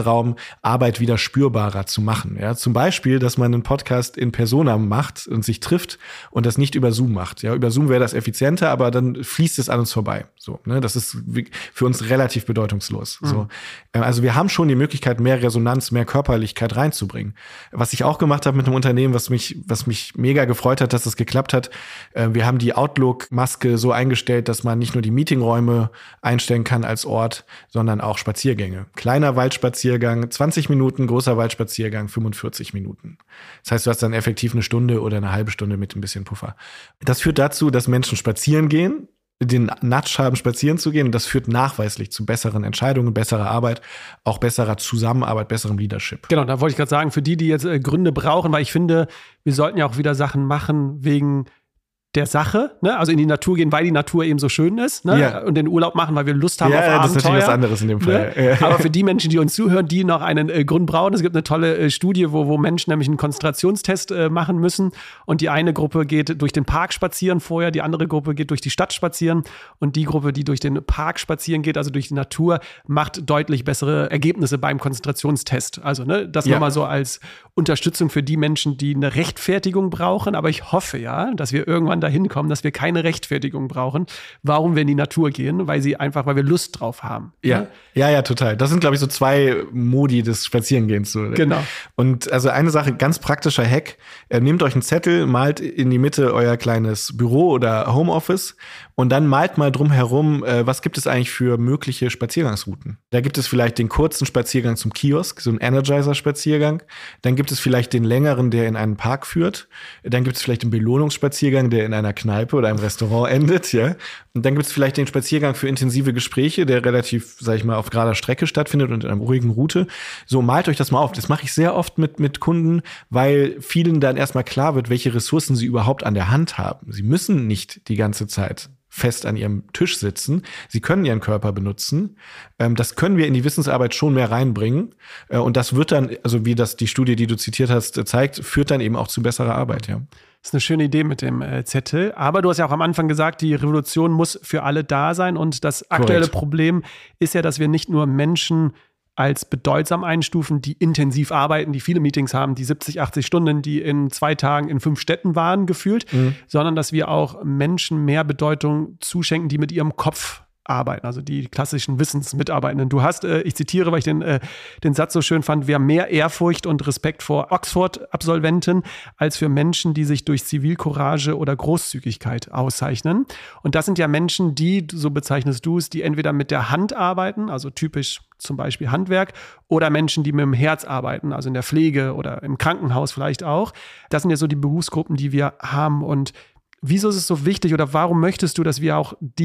Arbeit wieder spürbarer zu machen, ja. Zum Beispiel, dass man einen Podcast in Persona macht und sich trifft und das nicht über Zoom macht, ja. Über Zoom wäre das effizienter, aber dann fließt es an uns vorbei, so, ne. Das ist für uns relativ bedeutungslos, so. Also wir haben schon die Möglichkeit, mehr Resonanz, mehr Körperlichkeit reinzubringen. Was ich auch gemacht habe mit einem Unternehmen, was mich mega gefreut hat, dass das geklappt hat. Wir haben die Outlook-Maske so eingestellt, dass man nicht nur die Meetingräume einstellen kann als Ort, sondern auch Spaziergänge. Kleiner Waldspaziergang, 20 Minuten, großer Waldspaziergang, 45 Minuten. Das heißt, du hast dann effektiv eine Stunde oder eine halbe Stunde mit ein bisschen Puffer. Das führt dazu, dass Menschen spazieren gehen, den Nudge haben, spazieren zu gehen. Und das führt nachweislich zu besseren Entscheidungen, besserer Arbeit, auch besserer Zusammenarbeit, besserem Leadership. Genau, da wollte ich gerade sagen, für die jetzt Gründe brauchen, weil ich finde, wir sollten ja auch wieder Sachen machen wegen der Sache, ne? Also in die Natur gehen, weil die Natur eben so schön ist, ne? Ja. Und den Urlaub machen, weil wir Lust haben auf Abenteuer. Ja, das ist natürlich was anderes in dem Fall. Ne? Ja. Aber für die Menschen, die uns zuhören, die noch einen Grund brauchen, es gibt eine tolle Studie, wo Menschen nämlich einen Konzentrationstest machen müssen und die eine Gruppe geht durch den Park spazieren vorher, die andere Gruppe geht durch die Stadt spazieren und die Gruppe, die durch den Park spazieren geht, also durch die Natur, macht deutlich bessere Ergebnisse beim Konzentrationstest. Also ne, das nochmal so als Unterstützung für die Menschen, die eine Rechtfertigung brauchen, aber ich hoffe ja, dass wir irgendwann dahin kommen, dass wir keine Rechtfertigung brauchen, warum wir in die Natur gehen, weil wir Lust drauf haben. Ja, total. Das sind, glaube ich, so zwei Modi des Spazierengehens. So. Genau. Und also eine Sache, ganz praktischer Hack, nehmt euch einen Zettel, malt in die Mitte euer kleines Büro oder Homeoffice und dann malt mal drumherum, was gibt es eigentlich für mögliche Spaziergangsrouten. Da gibt es vielleicht den kurzen Spaziergang zum Kiosk, so ein Energizer-Spaziergang. Dann gibt es vielleicht den längeren, der in einen Park führt. Dann gibt es vielleicht den Belohnungsspaziergang, der in einer Kneipe oder einem Restaurant endet, ja. Und dann gibt es vielleicht den Spaziergang für intensive Gespräche, der relativ, sag ich mal, auf gerader Strecke stattfindet und in einer ruhigen Route. So, malt euch das mal auf. Das mache ich sehr oft mit Kunden, weil vielen dann erstmal klar wird, welche Ressourcen sie überhaupt an der Hand haben. Sie müssen nicht die ganze Zeit fest an ihrem Tisch sitzen. Sie können ihren Körper benutzen. Das können wir in die Wissensarbeit schon mehr reinbringen. Und das wird dann, also wie das die Studie, die du zitiert hast, zeigt, führt dann eben auch zu besserer Arbeit, ja. Das ist eine schöne Idee mit dem Zettel. Aber du hast ja auch am Anfang gesagt, die Revolution muss für alle da sein. Und das aktuelle Problem ist ja, dass wir nicht nur Menschen als bedeutsam einstufen, die intensiv arbeiten, die viele Meetings haben, die 70, 80 Stunden, die in 2 Tagen in 5 Städten waren, gefühlt, sondern dass wir auch Menschen mehr Bedeutung zuschenken, die mit ihrem Kopf arbeiten, also die klassischen Wissensmitarbeitenden. Du hast, ich zitiere, weil ich den Satz so schön fand, wir haben mehr Ehrfurcht und Respekt vor Oxford-Absolventen als für Menschen, die sich durch Zivilcourage oder Großzügigkeit auszeichnen. Und das sind ja Menschen, die, so bezeichnest du es, die entweder mit der Hand arbeiten, also typisch zum Beispiel Handwerk, oder Menschen, die mit dem Herz arbeiten, also in der Pflege oder im Krankenhaus vielleicht auch. Das sind ja so die Berufsgruppen, die wir haben. Und wieso ist es so wichtig oder warum möchtest du, dass wir auch diesen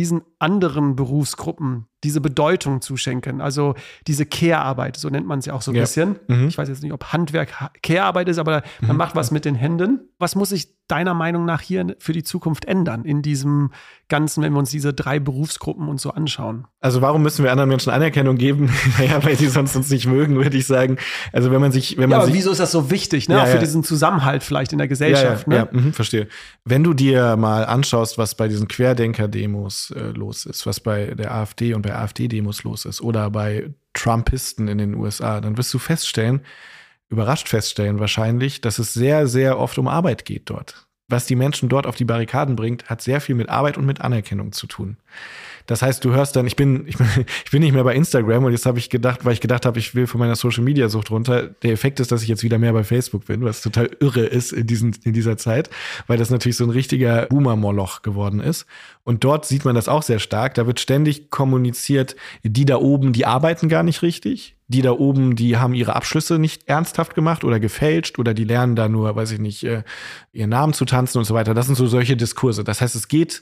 anderen Berufsgruppen diese Bedeutung zuschenken. Also diese Care-Arbeit, so nennt man es ja auch so ein bisschen. Ich weiß jetzt nicht, ob Handwerk Care-Arbeit ist, aber man macht was mit den Händen. Was muss sich deiner Meinung nach hier für die Zukunft ändern in diesem Ganzen, wenn wir uns diese 3 Berufsgruppen und so anschauen? Also warum müssen wir anderen Menschen Anerkennung geben? Naja, weil sie sonst uns nicht mögen, würde ich sagen. Also aber wieso ist das so wichtig, ne? Auch für diesen Zusammenhalt vielleicht in der Gesellschaft, ne? Verstehe. Wenn du dir mal anschaust, was bei diesen Querdenker-Demos los ist, was bei der AfD und bei AfD-Demos los ist oder bei Trumpisten in den USA, dann wirst du überrascht feststellen wahrscheinlich, dass es sehr, sehr oft um Arbeit geht dort. Was die Menschen dort auf die Barrikaden bringt, hat sehr viel mit Arbeit und mit Anerkennung zu tun. Das heißt, du hörst dann, ich bin nicht mehr bei Instagram und jetzt habe ich gedacht, weil ich gedacht habe, ich will von meiner Social-Media-Sucht runter. Der Effekt ist, dass ich jetzt wieder mehr bei Facebook bin, was total irre ist in dieser Zeit, weil das natürlich so ein richtiger Boomer-Moloch geworden ist. Und dort sieht man das auch sehr stark. Da wird ständig kommuniziert, die da oben, die arbeiten gar nicht richtig. Die da oben, die haben ihre Abschlüsse nicht ernsthaft gemacht oder gefälscht oder die lernen da nur, weiß ich nicht, ihren Namen zu tanzen und so weiter. Das sind so solche Diskurse. Das heißt, es geht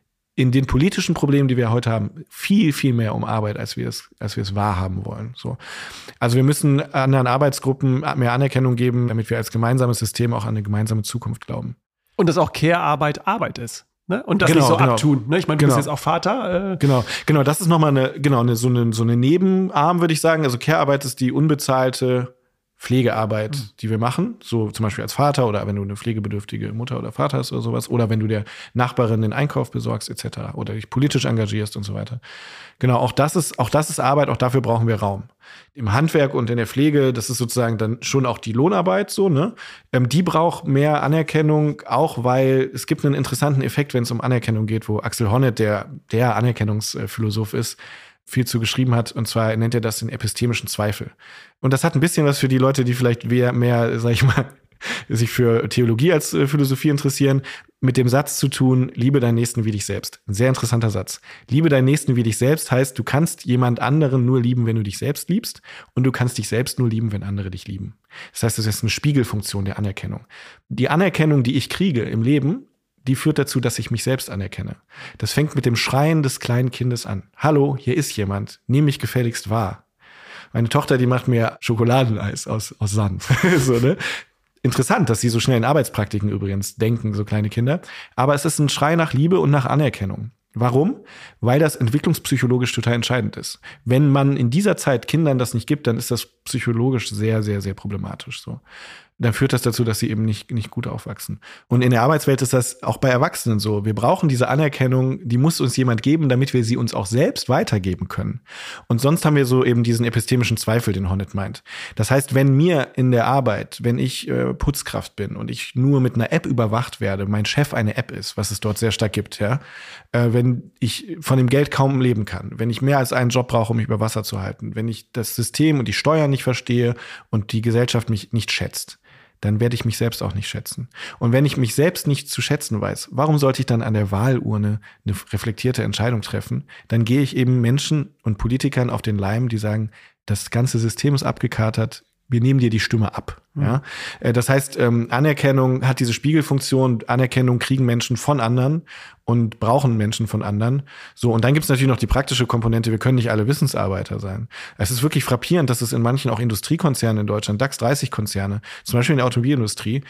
in den politischen Problemen, die wir heute haben, viel, viel mehr um Arbeit, als wir es wahrhaben wollen. So. Also wir müssen anderen Arbeitsgruppen mehr Anerkennung geben, damit wir als gemeinsames System auch an eine gemeinsame Zukunft glauben. Und dass auch Care-Arbeit Arbeit ist. Ne? Und das nicht so abtun. Ne? Ich meine, du bist jetzt auch Vater. Genau. Das ist nochmal so eine Nebenarm, würde ich sagen. Also Care-Arbeit ist die unbezahlte Pflegearbeit, die wir machen, so zum Beispiel als Vater oder wenn du eine pflegebedürftige Mutter oder Vater hast oder sowas, oder wenn du der Nachbarin den Einkauf besorgst etc. oder dich politisch engagierst und so weiter. Genau, auch das ist Arbeit, auch dafür brauchen wir Raum. Im Handwerk und in der Pflege, das ist sozusagen dann schon auch die Lohnarbeit so, ne? Die braucht mehr Anerkennung, auch weil es gibt einen interessanten Effekt, wenn es um Anerkennung geht, wo Axel Honneth, der Anerkennungsphilosoph ist, viel zu geschrieben hat, und zwar nennt er das den epistemischen Zweifel. Und das hat ein bisschen was für die Leute, die vielleicht mehr, sag ich mal, sich für Theologie als Philosophie interessieren, mit dem Satz zu tun, liebe deinen Nächsten wie dich selbst. Ein sehr interessanter Satz. Liebe deinen Nächsten wie dich selbst heißt, du kannst jemand anderen nur lieben, wenn du dich selbst liebst, und du kannst dich selbst nur lieben, wenn andere dich lieben. Das heißt, das ist eine Spiegelfunktion der Anerkennung. Die Anerkennung, die ich kriege im Leben, die führt dazu, dass ich mich selbst anerkenne. Das fängt mit dem Schreien des kleinen Kindes an. Hallo, hier ist jemand. Nimm mich gefälligst wahr. Meine Tochter, die macht mir Schokoladeneis aus Sand. So, ne? Interessant, dass sie so schnell in Arbeitspraktiken übrigens denken, so kleine Kinder. Aber es ist ein Schrei nach Liebe und nach Anerkennung. Warum? Weil das entwicklungspsychologisch total entscheidend ist. Wenn man in dieser Zeit Kindern das nicht gibt, dann ist das psychologisch sehr, sehr, sehr problematisch. So. Dann führt das dazu, dass sie eben nicht gut aufwachsen. Und in der Arbeitswelt ist das auch bei Erwachsenen so. Wir brauchen diese Anerkennung, die muss uns jemand geben, damit wir sie uns auch selbst weitergeben können. Und sonst haben wir so eben diesen epistemischen Zweifel, den Honneth meint. Das heißt, wenn mir in der Arbeit, wenn ich Putzkraft bin und ich nur mit einer App überwacht werde, mein Chef eine App ist, was es dort sehr stark gibt, ja, wenn ich von dem Geld kaum leben kann, wenn ich mehr als einen Job brauche, um mich über Wasser zu halten, wenn ich das System und die Steuern nicht verstehe und die Gesellschaft mich nicht schätzt, dann werde ich mich selbst auch nicht schätzen. Und wenn ich mich selbst nicht zu schätzen weiß, warum sollte ich dann an der Wahlurne eine reflektierte Entscheidung treffen? Dann gehe ich eben Menschen und Politikern auf den Leim, die sagen, das ganze System ist abgekatert, wir nehmen dir die Stimme ab. Ja? Das heißt, Anerkennung hat diese Spiegelfunktion, Anerkennung kriegen Menschen von anderen und brauchen Menschen von anderen. So, und dann gibt es natürlich noch die praktische Komponente, wir können nicht alle Wissensarbeiter sein. Es ist wirklich frappierend, dass es in manchen auch Industriekonzernen in Deutschland, DAX 30 Konzerne, zum Beispiel in der Automobilindustrie,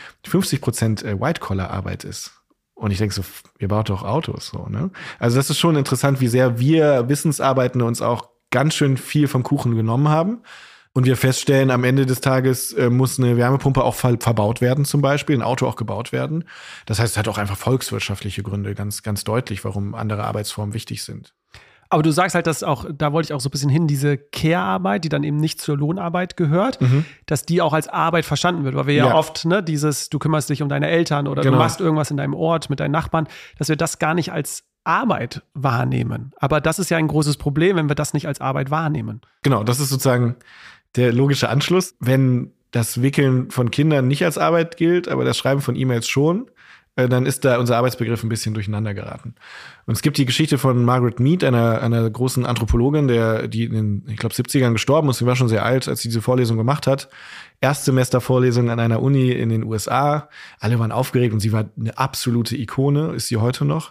50% White-Collar-Arbeit ist. Und ich denke so, ihr baut doch Autos, so, ne? Also das ist schon interessant, wie sehr wir Wissensarbeitende uns auch ganz schön viel vom Kuchen genommen haben. Und wir feststellen, am Ende des Tages muss eine Wärmepumpe auch verbaut werden, zum Beispiel, ein Auto auch gebaut werden. Das heißt, es hat auch einfach volkswirtschaftliche Gründe, ganz, ganz deutlich, warum andere Arbeitsformen wichtig sind. Aber du sagst halt, dass auch, da wollte ich auch so ein bisschen hin, diese Care-Arbeit, die dann eben nicht zur Lohnarbeit gehört, dass die auch als Arbeit verstanden wird, weil wir ja oft, ne, du kümmerst dich um deine Eltern oder du machst irgendwas in deinem Ort mit deinen Nachbarn, dass wir das gar nicht als Arbeit wahrnehmen. Aber das ist ja ein großes Problem, wenn wir das nicht als Arbeit wahrnehmen. Genau, das ist sozusagen der logische Anschluss. Wenn das Wickeln von Kindern nicht als Arbeit gilt, aber das Schreiben von E-Mails schon, dann ist da unser Arbeitsbegriff ein bisschen durcheinander geraten. Und es gibt die Geschichte von Margaret Mead, einer großen Anthropologin, die in den, ich glaube, 70ern gestorben ist. Sie war schon sehr alt, als sie diese Vorlesung gemacht hat. Erstsemestervorlesung an einer Uni in den USA. Alle waren aufgeregt und sie war eine absolute Ikone, ist sie heute noch.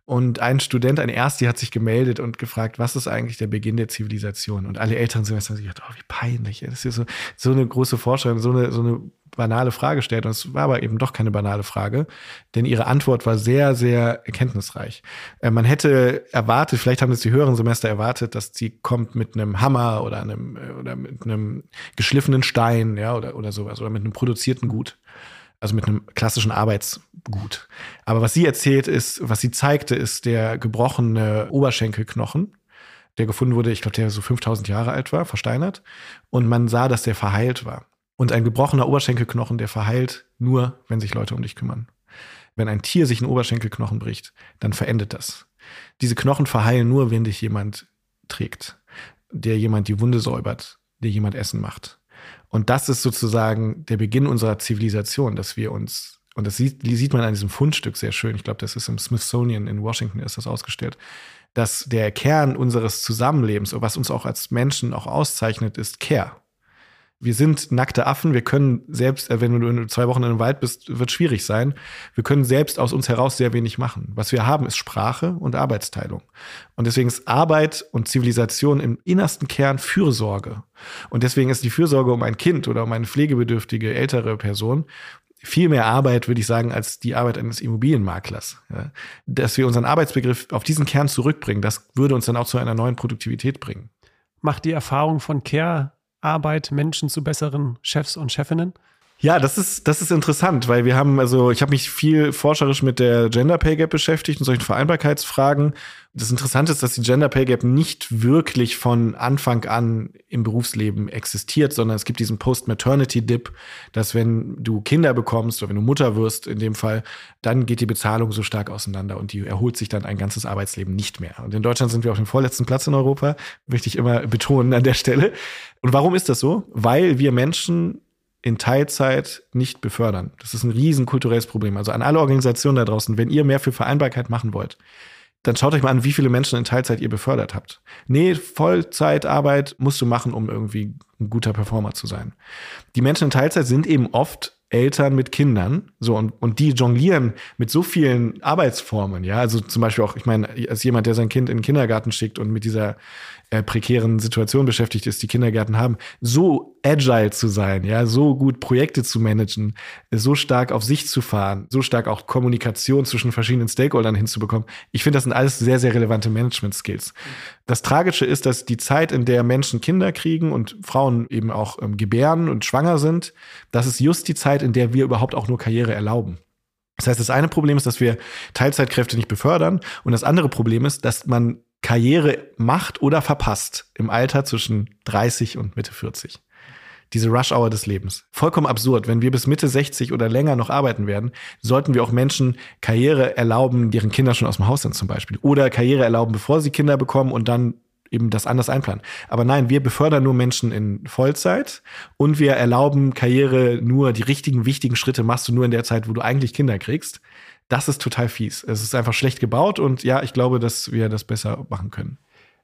Und ein Student, ein Ersti, hat sich gemeldet und gefragt, was ist eigentlich der Beginn der Zivilisation? Und alle älteren Semester haben sich gedacht, wie peinlich. Das ist so eine große Forscherin, so eine banale Frage stellt. Und es war aber eben doch keine banale Frage, denn ihre Antwort war sehr, sehr erkenntnisreich. Man hätte erwartet, vielleicht haben es die höheren Semester erwartet, dass sie kommt mit einem Hammer oder mit einem geschliffenen Stein, ja, oder sowas, oder mit einem produzierten Gut. Also mit einem klassischen Arbeitsgut. Aber was sie erzählt ist, was sie zeigte, ist der gebrochene Oberschenkelknochen, der gefunden wurde, ich glaube, der so 5000 Jahre alt war, versteinert. Und man sah, dass der verheilt war. Und ein gebrochener Oberschenkelknochen, der verheilt nur, wenn sich Leute um dich kümmern. Wenn ein Tier sich einen Oberschenkelknochen bricht, dann verendet das. Diese Knochen verheilen nur, wenn dich jemand trägt, der jemand die Wunde säubert, der jemand Essen macht. Und das ist sozusagen der Beginn unserer Zivilisation, dass wir uns, und das sieht man an diesem Fundstück sehr schön, ich glaube, das ist im Smithsonian in Washington, ist das ausgestellt, dass der Kern unseres Zusammenlebens, was uns auch als Menschen auch auszeichnet, ist Care. Wir sind nackte Affen, wir können selbst, wenn du 2 Wochen in einem Wald bist, wird schwierig sein. Wir können selbst aus uns heraus sehr wenig machen. Was wir haben, ist Sprache und Arbeitsteilung. Und deswegen ist Arbeit und Zivilisation im innersten Kern Fürsorge. Und deswegen ist die Fürsorge um ein Kind oder um eine pflegebedürftige ältere Person viel mehr Arbeit, würde ich sagen, als die Arbeit eines Immobilienmaklers. Ja. Dass wir unseren Arbeitsbegriff auf diesen Kern zurückbringen, das würde uns dann auch zu einer neuen Produktivität bringen. Macht die Erfahrung von Care-Arbeit Menschen zu besseren Chefs und Chefinnen? Ja, das ist interessant, weil ich habe mich viel forscherisch mit der Gender Pay Gap beschäftigt und solchen Vereinbarkeitsfragen. Das Interessante ist, dass die Gender Pay Gap nicht wirklich von Anfang an im Berufsleben existiert, sondern es gibt diesen Post-Maternity-Dip, dass wenn du Kinder bekommst oder wenn du Mutter wirst in dem Fall, dann geht die Bezahlung so stark auseinander und die erholt sich dann ein ganzes Arbeitsleben nicht mehr. Und in Deutschland sind wir auf dem vorletzten Platz in Europa, möchte ich immer betonen an der Stelle. Und warum ist das so? Weil wir Menschen in Teilzeit nicht befördern. Das ist ein riesen kulturelles Problem. Also an alle Organisationen da draußen, wenn ihr mehr für Vereinbarkeit machen wollt, dann schaut euch mal an, wie viele Menschen in Teilzeit ihr befördert habt. Nee, Vollzeitarbeit musst du machen, um irgendwie ein guter Performer zu sein. Die Menschen in Teilzeit sind eben oft Eltern mit Kindern, so, und die jonglieren mit so vielen Arbeitsformen, ja, also zum Beispiel auch, ich meine, als jemand, der sein Kind in den Kindergarten schickt und mit dieser prekären Situation beschäftigt ist, die Kindergärten haben, so agile zu sein, ja, so gut Projekte zu managen, so stark auf sich zu fahren, so stark auch Kommunikation zwischen verschiedenen Stakeholdern hinzubekommen. Ich finde, das sind alles sehr, sehr relevante Management-Skills. Das Tragische ist, dass die Zeit, in der Menschen Kinder kriegen und Frauen eben auch gebären und schwanger sind, das ist just die Zeit, in der wir überhaupt auch nur Karriere erlauben. Das heißt, das eine Problem ist, dass wir Teilzeitkräfte nicht befördern, und das andere Problem ist, dass man Karriere macht oder verpasst im Alter zwischen 30 und Mitte 40. Diese Rush-Hour des Lebens. Vollkommen absurd. Wenn wir bis Mitte 60 oder länger noch arbeiten werden, sollten wir auch Menschen Karriere erlauben, deren Kinder schon aus dem Haus sind zum Beispiel. Oder Karriere erlauben, bevor sie Kinder bekommen und dann eben das anders einplanen. Aber nein, wir befördern nur Menschen in Vollzeit und wir erlauben Karriere nur, die richtigen, wichtigen Schritte machst du nur in der Zeit, wo du eigentlich Kinder kriegst. Das ist total fies. Es ist einfach schlecht gebaut und ja, ich glaube, dass wir das besser machen können.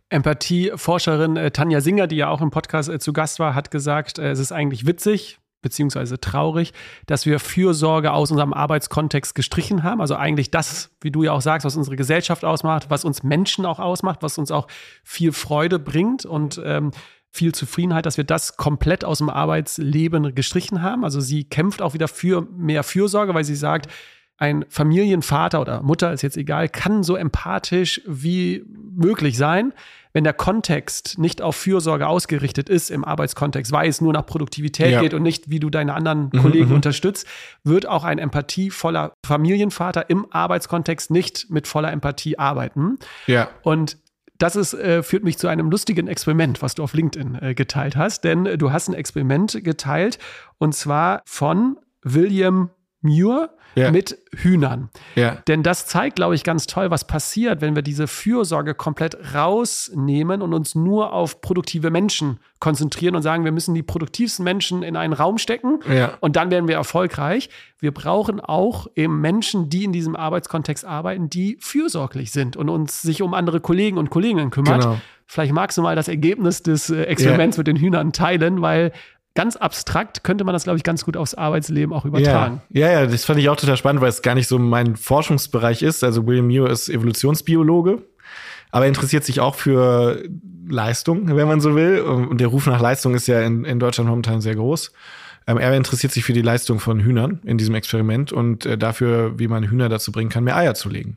Empathie-Forscherin Tanja Singer, die ja auch im Podcast zu Gast war, hat gesagt, es ist eigentlich witzig, beziehungsweise traurig, dass wir Fürsorge aus unserem Arbeitskontext gestrichen haben. Also eigentlich das, wie du ja auch sagst, was unsere Gesellschaft ausmacht, was uns Menschen auch ausmacht, was uns auch viel Freude bringt und viel Zufriedenheit, dass wir das komplett aus dem Arbeitsleben gestrichen haben. Also sie kämpft auch wieder für mehr Fürsorge, weil sie sagt, ein Familienvater oder Mutter, ist jetzt egal, kann so empathisch wie möglich sein, wenn der Kontext nicht auf Fürsorge ausgerichtet ist im Arbeitskontext, weil es nur nach Produktivität geht und nicht, wie du deine anderen Kollegen unterstützt, wird auch ein empathievoller Familienvater im Arbeitskontext nicht mit voller Empathie arbeiten. Ja. Und das führt mich zu einem lustigen Experiment, was du auf LinkedIn geteilt hast, denn du hast ein Experiment geteilt und zwar von William Muir mit Hühnern. Ja. Denn das zeigt, glaube ich, ganz toll, was passiert, wenn wir diese Fürsorge komplett rausnehmen und uns nur auf produktive Menschen konzentrieren und sagen, wir müssen die produktivsten Menschen in einen Raum stecken und dann werden wir erfolgreich. Wir brauchen auch eben Menschen, die in diesem Arbeitskontext arbeiten, die fürsorglich sind und uns sich um andere Kollegen und Kolleginnen kümmert. Genau. Vielleicht magst du mal das Ergebnis des Experiments mit den Hühnern teilen, weil ganz abstrakt könnte man das, glaube ich, ganz gut aufs Arbeitsleben auch übertragen. Ja, das fand ich auch total spannend, weil es gar nicht so mein Forschungsbereich ist. Also William Muir ist Evolutionsbiologe, aber er interessiert sich auch für Leistung, wenn man so will. Und der Ruf nach Leistung ist ja in Deutschland momentan sehr groß. Er interessiert sich für die Leistung von Hühnern in diesem Experiment und dafür, wie man Hühner dazu bringen kann, mehr Eier zu legen.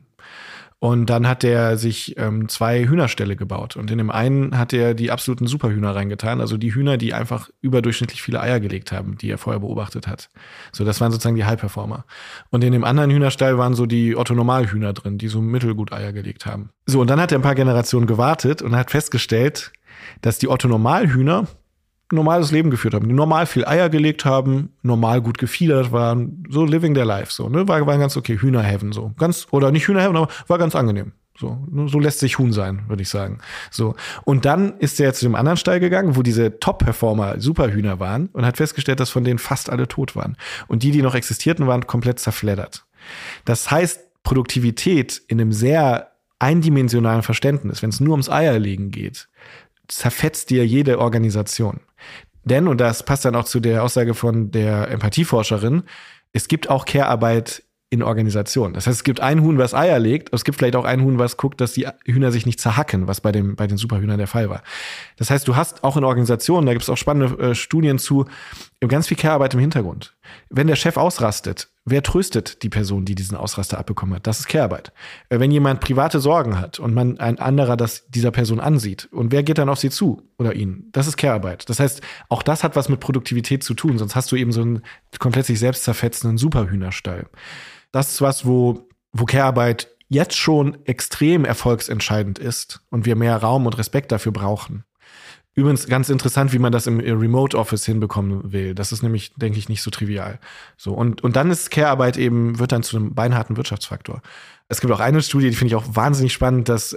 Und dann hat er sich 2 Hühnerställe gebaut. Und in dem einen hat er die absoluten Superhühner reingetan. Also die Hühner, die einfach überdurchschnittlich viele Eier gelegt haben, die er vorher beobachtet hat. So, das waren sozusagen die High-Performer. Und in dem anderen Hühnerstall waren so die Otto-Normalhühner drin, die so mittelgut Eier gelegt haben. So, und dann hat er ein paar Generationen gewartet und hat festgestellt, dass die Otto-Normalhühner normales Leben geführt haben, die normal viel Eier gelegt haben, normal gut gefiedert waren, so living their life, so, ne, war ganz okay, Hühnerheaven, so, ganz, oder nicht Hühnerheaven, aber war ganz angenehm, so lässt sich Huhn sein, würde ich sagen, so. Und dann ist er zu dem anderen Stall gegangen, wo diese Top-Performer Superhühner waren und hat festgestellt, dass von denen fast alle tot waren. Und die noch existierten, waren komplett zerfleddert. Das heißt, Produktivität in einem sehr eindimensionalen Verständnis, wenn es nur ums Eierlegen geht, zerfetzt dir jede Organisation. Denn, und das passt dann auch zu der Aussage von der Empathieforscherin, es gibt auch Care-Arbeit in Organisationen. Das heißt, es gibt ein Huhn, was Eier legt, aber es gibt vielleicht auch ein Huhn, was guckt, dass die Hühner sich nicht zerhacken, was bei den Superhühnern der Fall war. Das heißt, du hast auch in Organisationen, da gibt es auch spannende Studien zu, ganz viel Care-Arbeit im Hintergrund. Wenn der Chef ausrastet, wer tröstet die Person, die diesen Ausraster abbekommen hat? Das ist Care-Arbeit. Wenn jemand private Sorgen hat und man ein anderer das dieser Person ansieht und wer geht dann auf sie zu oder ihn? Das ist Care-Arbeit. Das heißt, auch das hat was mit Produktivität zu tun, sonst hast du eben so einen komplett sich selbst zerfetzenden Superhühnerstall. Das ist was, wo Care-Arbeit jetzt schon extrem erfolgsentscheidend ist und wir mehr Raum und Respekt dafür brauchen. Übrigens ganz interessant, wie man das im Remote Office hinbekommen will. Das ist nämlich, denke ich, nicht so trivial. So, und dann ist Care-Arbeit eben, wird dann zu einem beinharten Wirtschaftsfaktor. Es gibt auch eine Studie, die finde ich auch wahnsinnig spannend, dass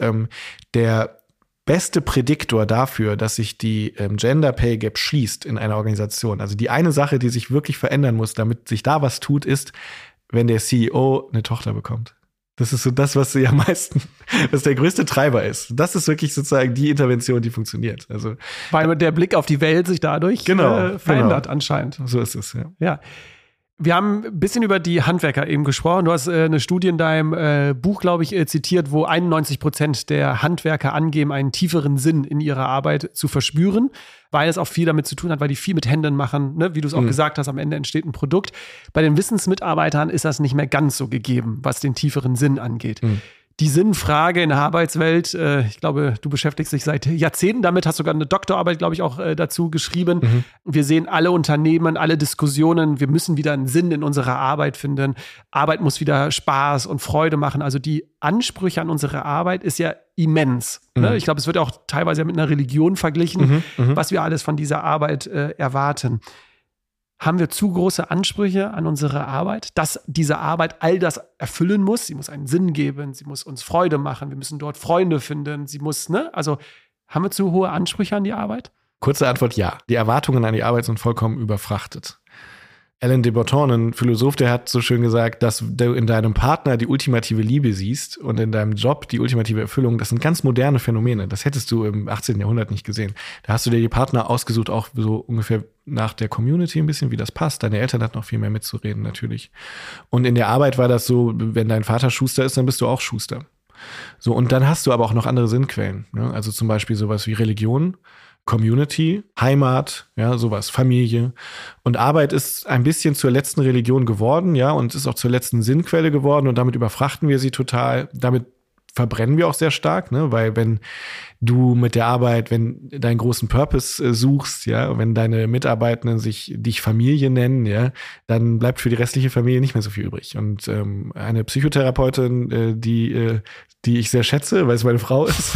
der beste Prädiktor dafür, dass sich die Gender Pay Gap schließt in einer Organisation, also die eine Sache, die sich wirklich verändern muss, damit sich da was tut, ist, wenn der CEO eine Tochter bekommt. Das ist so das, was sie am meisten, was der größte Treiber ist. Das ist wirklich sozusagen die Intervention, die funktioniert. Also, weil der Blick auf die Welt sich dadurch verändert anscheinend. So ist es, ja. Ja. Wir haben ein bisschen über die Handwerker eben gesprochen. Du hast eine Studie in deinem Buch, glaube ich, zitiert, wo 91% der Handwerker angeben, einen tieferen Sinn in ihrer Arbeit zu verspüren, weil es auch viel damit zu tun hat, weil die viel mit Händen machen, ne? Wie du es auch gesagt hast, am Ende entsteht ein Produkt. Bei den Wissensmitarbeitern ist das nicht mehr ganz so gegeben, was den tieferen Sinn angeht. Die Sinnfrage in der Arbeitswelt, ich glaube, du beschäftigst dich seit Jahrzehnten damit, hast sogar eine Doktorarbeit, glaube ich, auch dazu geschrieben. Wir sehen alle Unternehmen, alle Diskussionen, wir müssen wieder einen Sinn in unserer Arbeit finden. Arbeit muss wieder Spaß und Freude machen. Also die Ansprüche an unsere Arbeit ist ja immens. Ne? Ich glaube, es wird auch teilweise mit einer Religion verglichen, was wir alles von dieser Arbeit erwarten. Haben wir zu große Ansprüche an unsere Arbeit, dass diese Arbeit all das erfüllen muss? Sie muss einen Sinn geben, sie muss uns Freude machen, wir müssen dort Freunde finden, sie muss, ne? Also haben wir zu hohe Ansprüche an die Arbeit? Kurze Antwort, ja. Die Erwartungen an die Arbeit sind vollkommen überfrachtet. Alain de Botton, ein Philosoph, der hat so schön gesagt, dass du in deinem Partner die ultimative Liebe siehst und in deinem Job die ultimative Erfüllung. Das sind ganz moderne Phänomene. Das hättest du im 18. Jahrhundert nicht gesehen. Da hast du dir die Partner ausgesucht, auch so ungefähr nach der Community ein bisschen, wie das passt. Deine Eltern hatten noch viel mehr mitzureden, natürlich. Und in der Arbeit war das so, wenn dein Vater Schuster ist, dann bist du auch Schuster. So, und dann hast du aber auch noch andere Sinnquellen, ne? Also zum Beispiel sowas wie Religion, Community, Heimat, ja, sowas, Familie. Und Arbeit ist ein bisschen zur letzten Religion geworden, ja, und ist auch zur letzten Sinnquelle geworden und damit überfrachten wir sie total. Damit verbrennen wir auch sehr stark, ne, weil wenn du mit der Arbeit, wenn deinen großen Purpose suchst, ja, wenn deine Mitarbeitenden dich Familie nennen, ja, dann bleibt für die restliche Familie nicht mehr so viel übrig. Und eine Psychotherapeutin, die ich sehr schätze, weil es meine Frau ist,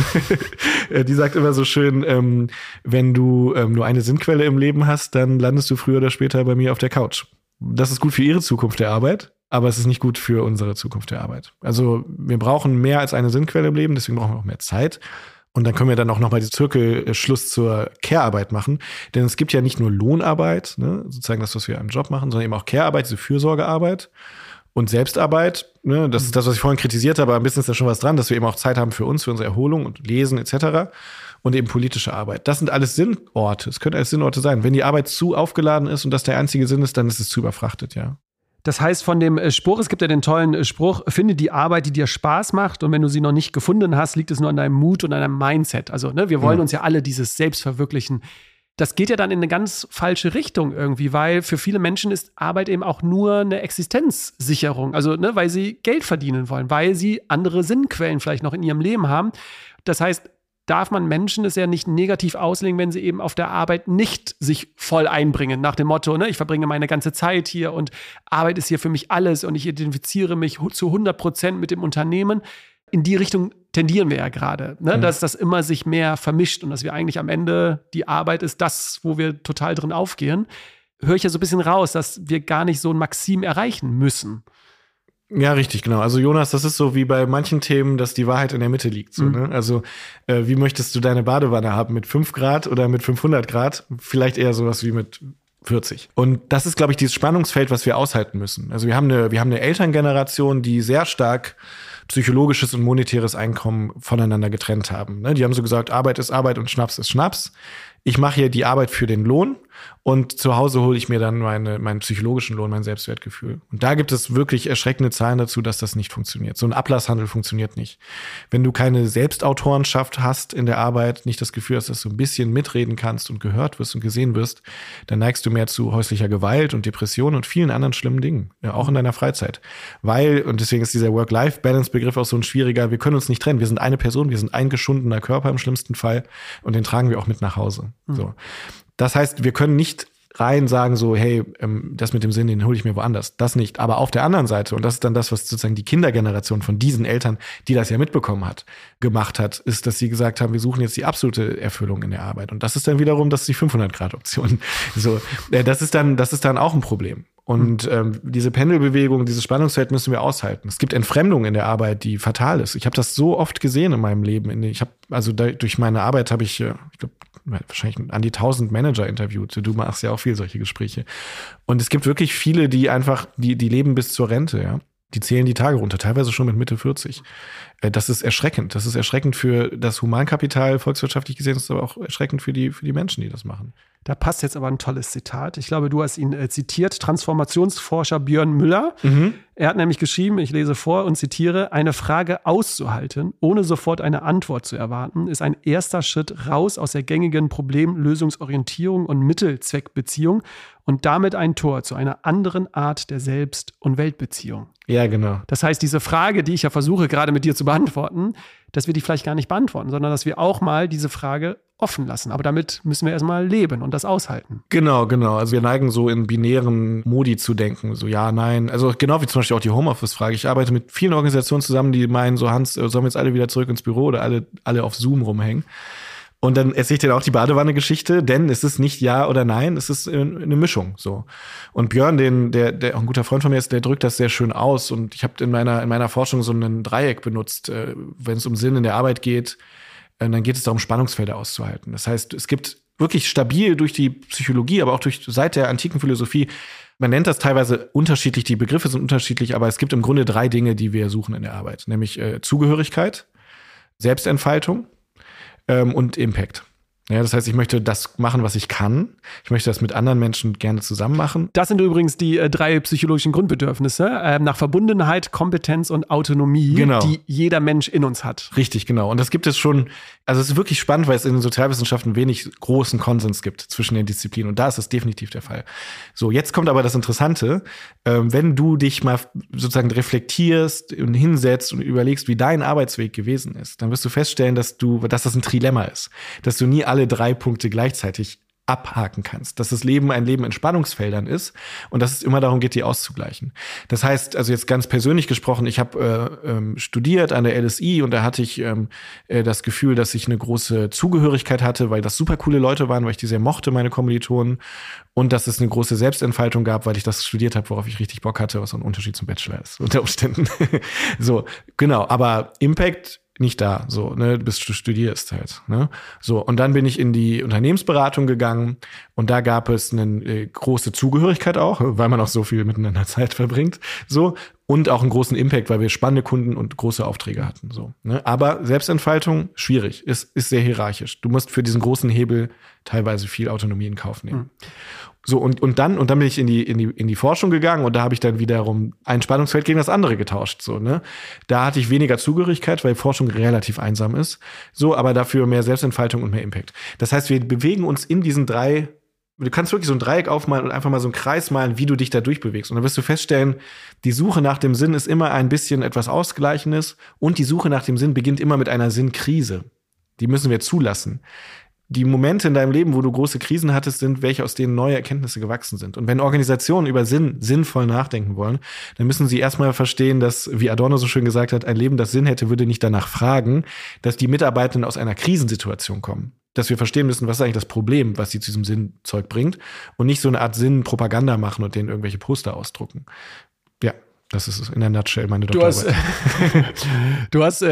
die sagt immer so schön, wenn du nur eine Sinnquelle im Leben hast, dann landest du früher oder später bei mir auf der Couch. Das ist gut für ihre Zukunft der Arbeit, aber es ist nicht gut für unsere Zukunft der Arbeit. Also wir brauchen mehr als eine Sinnquelle im Leben, deswegen brauchen wir auch mehr Zeit. Und dann können wir dann auch nochmal den Zirkelschluss zur Care-Arbeit machen. Denn es gibt ja nicht nur Lohnarbeit, ne, sozusagen das, was wir im Job machen, sondern eben auch Care-Arbeit, diese Fürsorgearbeit. Und Selbstarbeit, ne, das ist das, was ich vorhin kritisiert habe, aber ein bisschen ist da schon was dran, dass wir eben auch Zeit haben für uns, für unsere Erholung und Lesen etc. und eben politische Arbeit. Das sind alles Sinnorte. Es können alles Sinnorte sein. Wenn die Arbeit zu aufgeladen ist und das der einzige Sinn ist, dann ist es zu überfrachtet, ja. Das heißt, von dem Spruch, es gibt ja den tollen Spruch, finde die Arbeit, die dir Spaß macht, und wenn du sie noch nicht gefunden hast, liegt es nur an deinem Mut und an deinem Mindset. Also, ne, wir wollen uns ja alle dieses Selbstverwirklichen. Das geht ja dann in eine ganz falsche Richtung irgendwie, weil für viele Menschen ist Arbeit eben auch nur eine Existenzsicherung. Also, ne, weil sie Geld verdienen wollen, weil sie andere Sinnquellen vielleicht noch in ihrem Leben haben. Das heißt, darf man Menschen es ja nicht negativ auslegen, wenn sie eben auf der Arbeit nicht sich voll einbringen, nach dem Motto, ne, ich verbringe meine ganze Zeit hier und Arbeit ist hier für mich alles und ich identifiziere mich zu 100% mit dem Unternehmen. In die Richtung tendieren wir ja gerade, ne, dass das immer sich mehr vermischt und dass wir eigentlich am Ende, die Arbeit ist das, wo wir total drin aufgehen. Höre ich ja so ein bisschen raus, dass wir gar nicht so ein Maxim erreichen müssen. Ja, richtig, genau. Also Jonas, das ist so wie bei manchen Themen, dass die Wahrheit in der Mitte liegt. So, ne? Also wie möchtest du deine Badewanne haben? Mit 5 Grad oder mit 500 Grad? Vielleicht eher sowas wie mit 40. Und das ist, glaube ich, dieses Spannungsfeld, was wir aushalten müssen. Also wir haben eine Elterngeneration, die sehr stark psychologisches und monetäres Einkommen voneinander getrennt haben. Ne? Die haben so gesagt, Arbeit ist Arbeit und Schnaps ist Schnaps. Ich mache hier die Arbeit für den Lohn und zu Hause hole ich mir dann meinen psychologischen Lohn, mein Selbstwertgefühl. Und da gibt es wirklich erschreckende Zahlen dazu, dass das nicht funktioniert. So ein Ablasshandel funktioniert nicht. Wenn du keine Selbstautorenschaft hast in der Arbeit, nicht das Gefühl hast, dass du ein bisschen mitreden kannst und gehört wirst und gesehen wirst, dann neigst du mehr zu häuslicher Gewalt und Depression und vielen anderen schlimmen Dingen, ja, auch in deiner Freizeit. Weil, und deswegen ist dieser Work-Life-Balance-Begriff auch so ein schwieriger, wir können uns nicht trennen. Wir sind eine Person, wir sind ein geschundener Körper im schlimmsten Fall und den tragen wir auch mit nach Hause. So. Das heißt, wir können nicht rein sagen so, hey, das mit dem Sinn, den hole ich mir woanders. Das nicht. Aber auf der anderen Seite, und das ist dann das, was sozusagen die Kindergeneration von diesen Eltern, die das ja mitbekommen hat, gemacht hat, ist, dass sie gesagt haben, wir suchen jetzt die absolute Erfüllung in der Arbeit. Und das ist dann wiederum, das ist die 500-Grad-Option. So, das ist dann auch ein Problem. Und diese Pendelbewegung, dieses Spannungsfeld müssen wir aushalten. Es gibt Entfremdung in der Arbeit, die fatal ist. Ich habe das so oft gesehen in meinem Leben. Durch meine Arbeit habe ich glaube, wahrscheinlich an die 1000 Manager interviewt. Du machst ja auch viel solche Gespräche. Und es gibt wirklich viele, die einfach, die leben bis zur Rente, ja. Die zählen die Tage runter, teilweise schon mit Mitte 40. Das ist erschreckend. Das ist erschreckend für das Humankapital, volkswirtschaftlich gesehen, ist aber auch erschreckend für die Menschen, die das machen. Da passt jetzt aber ein tolles Zitat. Ich glaube, du hast ihn zitiert, Transformationsforscher Björn Müller. Er hat nämlich geschrieben, ich lese vor und zitiere, eine Frage auszuhalten, ohne sofort eine Antwort zu erwarten, ist ein erster Schritt raus aus der gängigen Problemlösungsorientierung und Mittelzweckbeziehung und damit ein Tor zu einer anderen Art der Selbst- und Weltbeziehung. Ja, genau. Das heißt, diese Frage, die ich ja versuche gerade mit dir zu beantworten, dass wir die vielleicht gar nicht beantworten, sondern dass wir auch mal diese Frage offen lassen. Aber damit müssen wir erstmal leben und das aushalten. Genau. Also wir neigen so in binären Modi zu denken. So ja, nein. Also genau wie zum Beispiel auch die Homeoffice-Frage. Ich arbeite mit vielen Organisationen zusammen, die meinen so, Hans, sollen wir jetzt alle wieder zurück ins Büro oder alle auf Zoom rumhängen? Und dann erzähle ich dir auch die Badewanne-Geschichte, denn es ist nicht ja oder nein, es ist eine Mischung. So. Und Björn, der auch ein guter Freund von mir ist, der drückt das sehr schön aus. Und ich habe in meiner Forschung so ein Dreieck benutzt, wenn es um Sinn in der Arbeit geht, dann geht es darum, Spannungsfelder auszuhalten. Das heißt, es gibt wirklich stabil durch die Psychologie, aber auch seit der antiken Philosophie, man nennt das teilweise unterschiedlich, die Begriffe sind unterschiedlich, aber es gibt im Grunde 3 Dinge, die wir suchen in der Arbeit. Nämlich Zugehörigkeit, Selbstentfaltung und Impact. Ja, das heißt, ich möchte das machen, was ich kann. Ich möchte das mit anderen Menschen gerne zusammen machen. Das sind übrigens die 3 psychologischen Grundbedürfnisse nach Verbundenheit, Kompetenz und Autonomie, genau, die jeder Mensch in uns hat. Richtig, genau. Und das gibt es schon, also es ist wirklich spannend, weil es in den Sozialwissenschaften wenig großen Konsens gibt zwischen den Disziplinen. Und da ist es definitiv der Fall. So, jetzt kommt aber das Interessante. Wenn du dich mal sozusagen reflektierst und hinsetzt und überlegst, wie dein Arbeitsweg gewesen ist, dann wirst du feststellen, dass das ein Trilemma ist. Dass du nie alle 3 Punkte gleichzeitig abhaken kannst, dass das Leben ein Leben in Spannungsfeldern ist und dass es immer darum geht, die auszugleichen. Das heißt, also jetzt ganz persönlich gesprochen, ich habe studiert an der LSI und da hatte ich das Gefühl, dass ich eine große Zugehörigkeit hatte, weil das super coole Leute waren, weil ich die sehr mochte, meine Kommilitonen, und dass es eine große Selbstentfaltung gab, weil ich das studiert habe, worauf ich richtig Bock hatte, was so ein Unterschied zum Bachelor ist, unter Umständen. So, genau, aber Impact nicht da, so, ne, du studierst halt, ne, so, und dann bin ich in die Unternehmensberatung gegangen und da gab es eine große Zugehörigkeit auch, weil man auch so viel miteinander Zeit verbringt, so, und auch einen großen Impact, weil wir spannende Kunden und große Aufträge hatten. So, ne? Aber Selbstentfaltung, schwierig, ist sehr hierarchisch. Du musst für diesen großen Hebel teilweise viel Autonomie in Kauf nehmen. So, und dann bin ich in die Forschung gegangen und da habe ich dann wiederum ein Spannungsfeld gegen das andere getauscht. So, ne? Da hatte ich weniger Zugehörigkeit, weil Forschung relativ einsam ist. So, aber dafür mehr Selbstentfaltung und mehr Impact. Das heißt, wir bewegen uns in diesen drei. Du kannst wirklich so ein Dreieck aufmalen und einfach mal so einen Kreis malen, wie du dich da durchbewegst. Und dann wirst du feststellen, die Suche nach dem Sinn ist immer ein bisschen etwas Ausgleichendes und die Suche nach dem Sinn beginnt immer mit einer Sinnkrise. Die müssen wir zulassen. Die Momente in deinem Leben, wo du große Krisen hattest, sind welche, aus denen neue Erkenntnisse gewachsen sind. Und wenn Organisationen über Sinn sinnvoll nachdenken wollen, dann müssen sie erstmal verstehen, dass, wie Adorno so schön gesagt hat, ein Leben, das Sinn hätte, würde nicht danach fragen, dass die Mitarbeitenden aus einer Krisensituation kommen. Dass wir verstehen müssen, was ist eigentlich das Problem, was sie zu diesem Sinnzeug bringt und nicht so eine Art Sinnpropaganda machen und denen irgendwelche Poster ausdrucken. Ja, das ist in der Nutshell meine Doktorarbeit. Du hast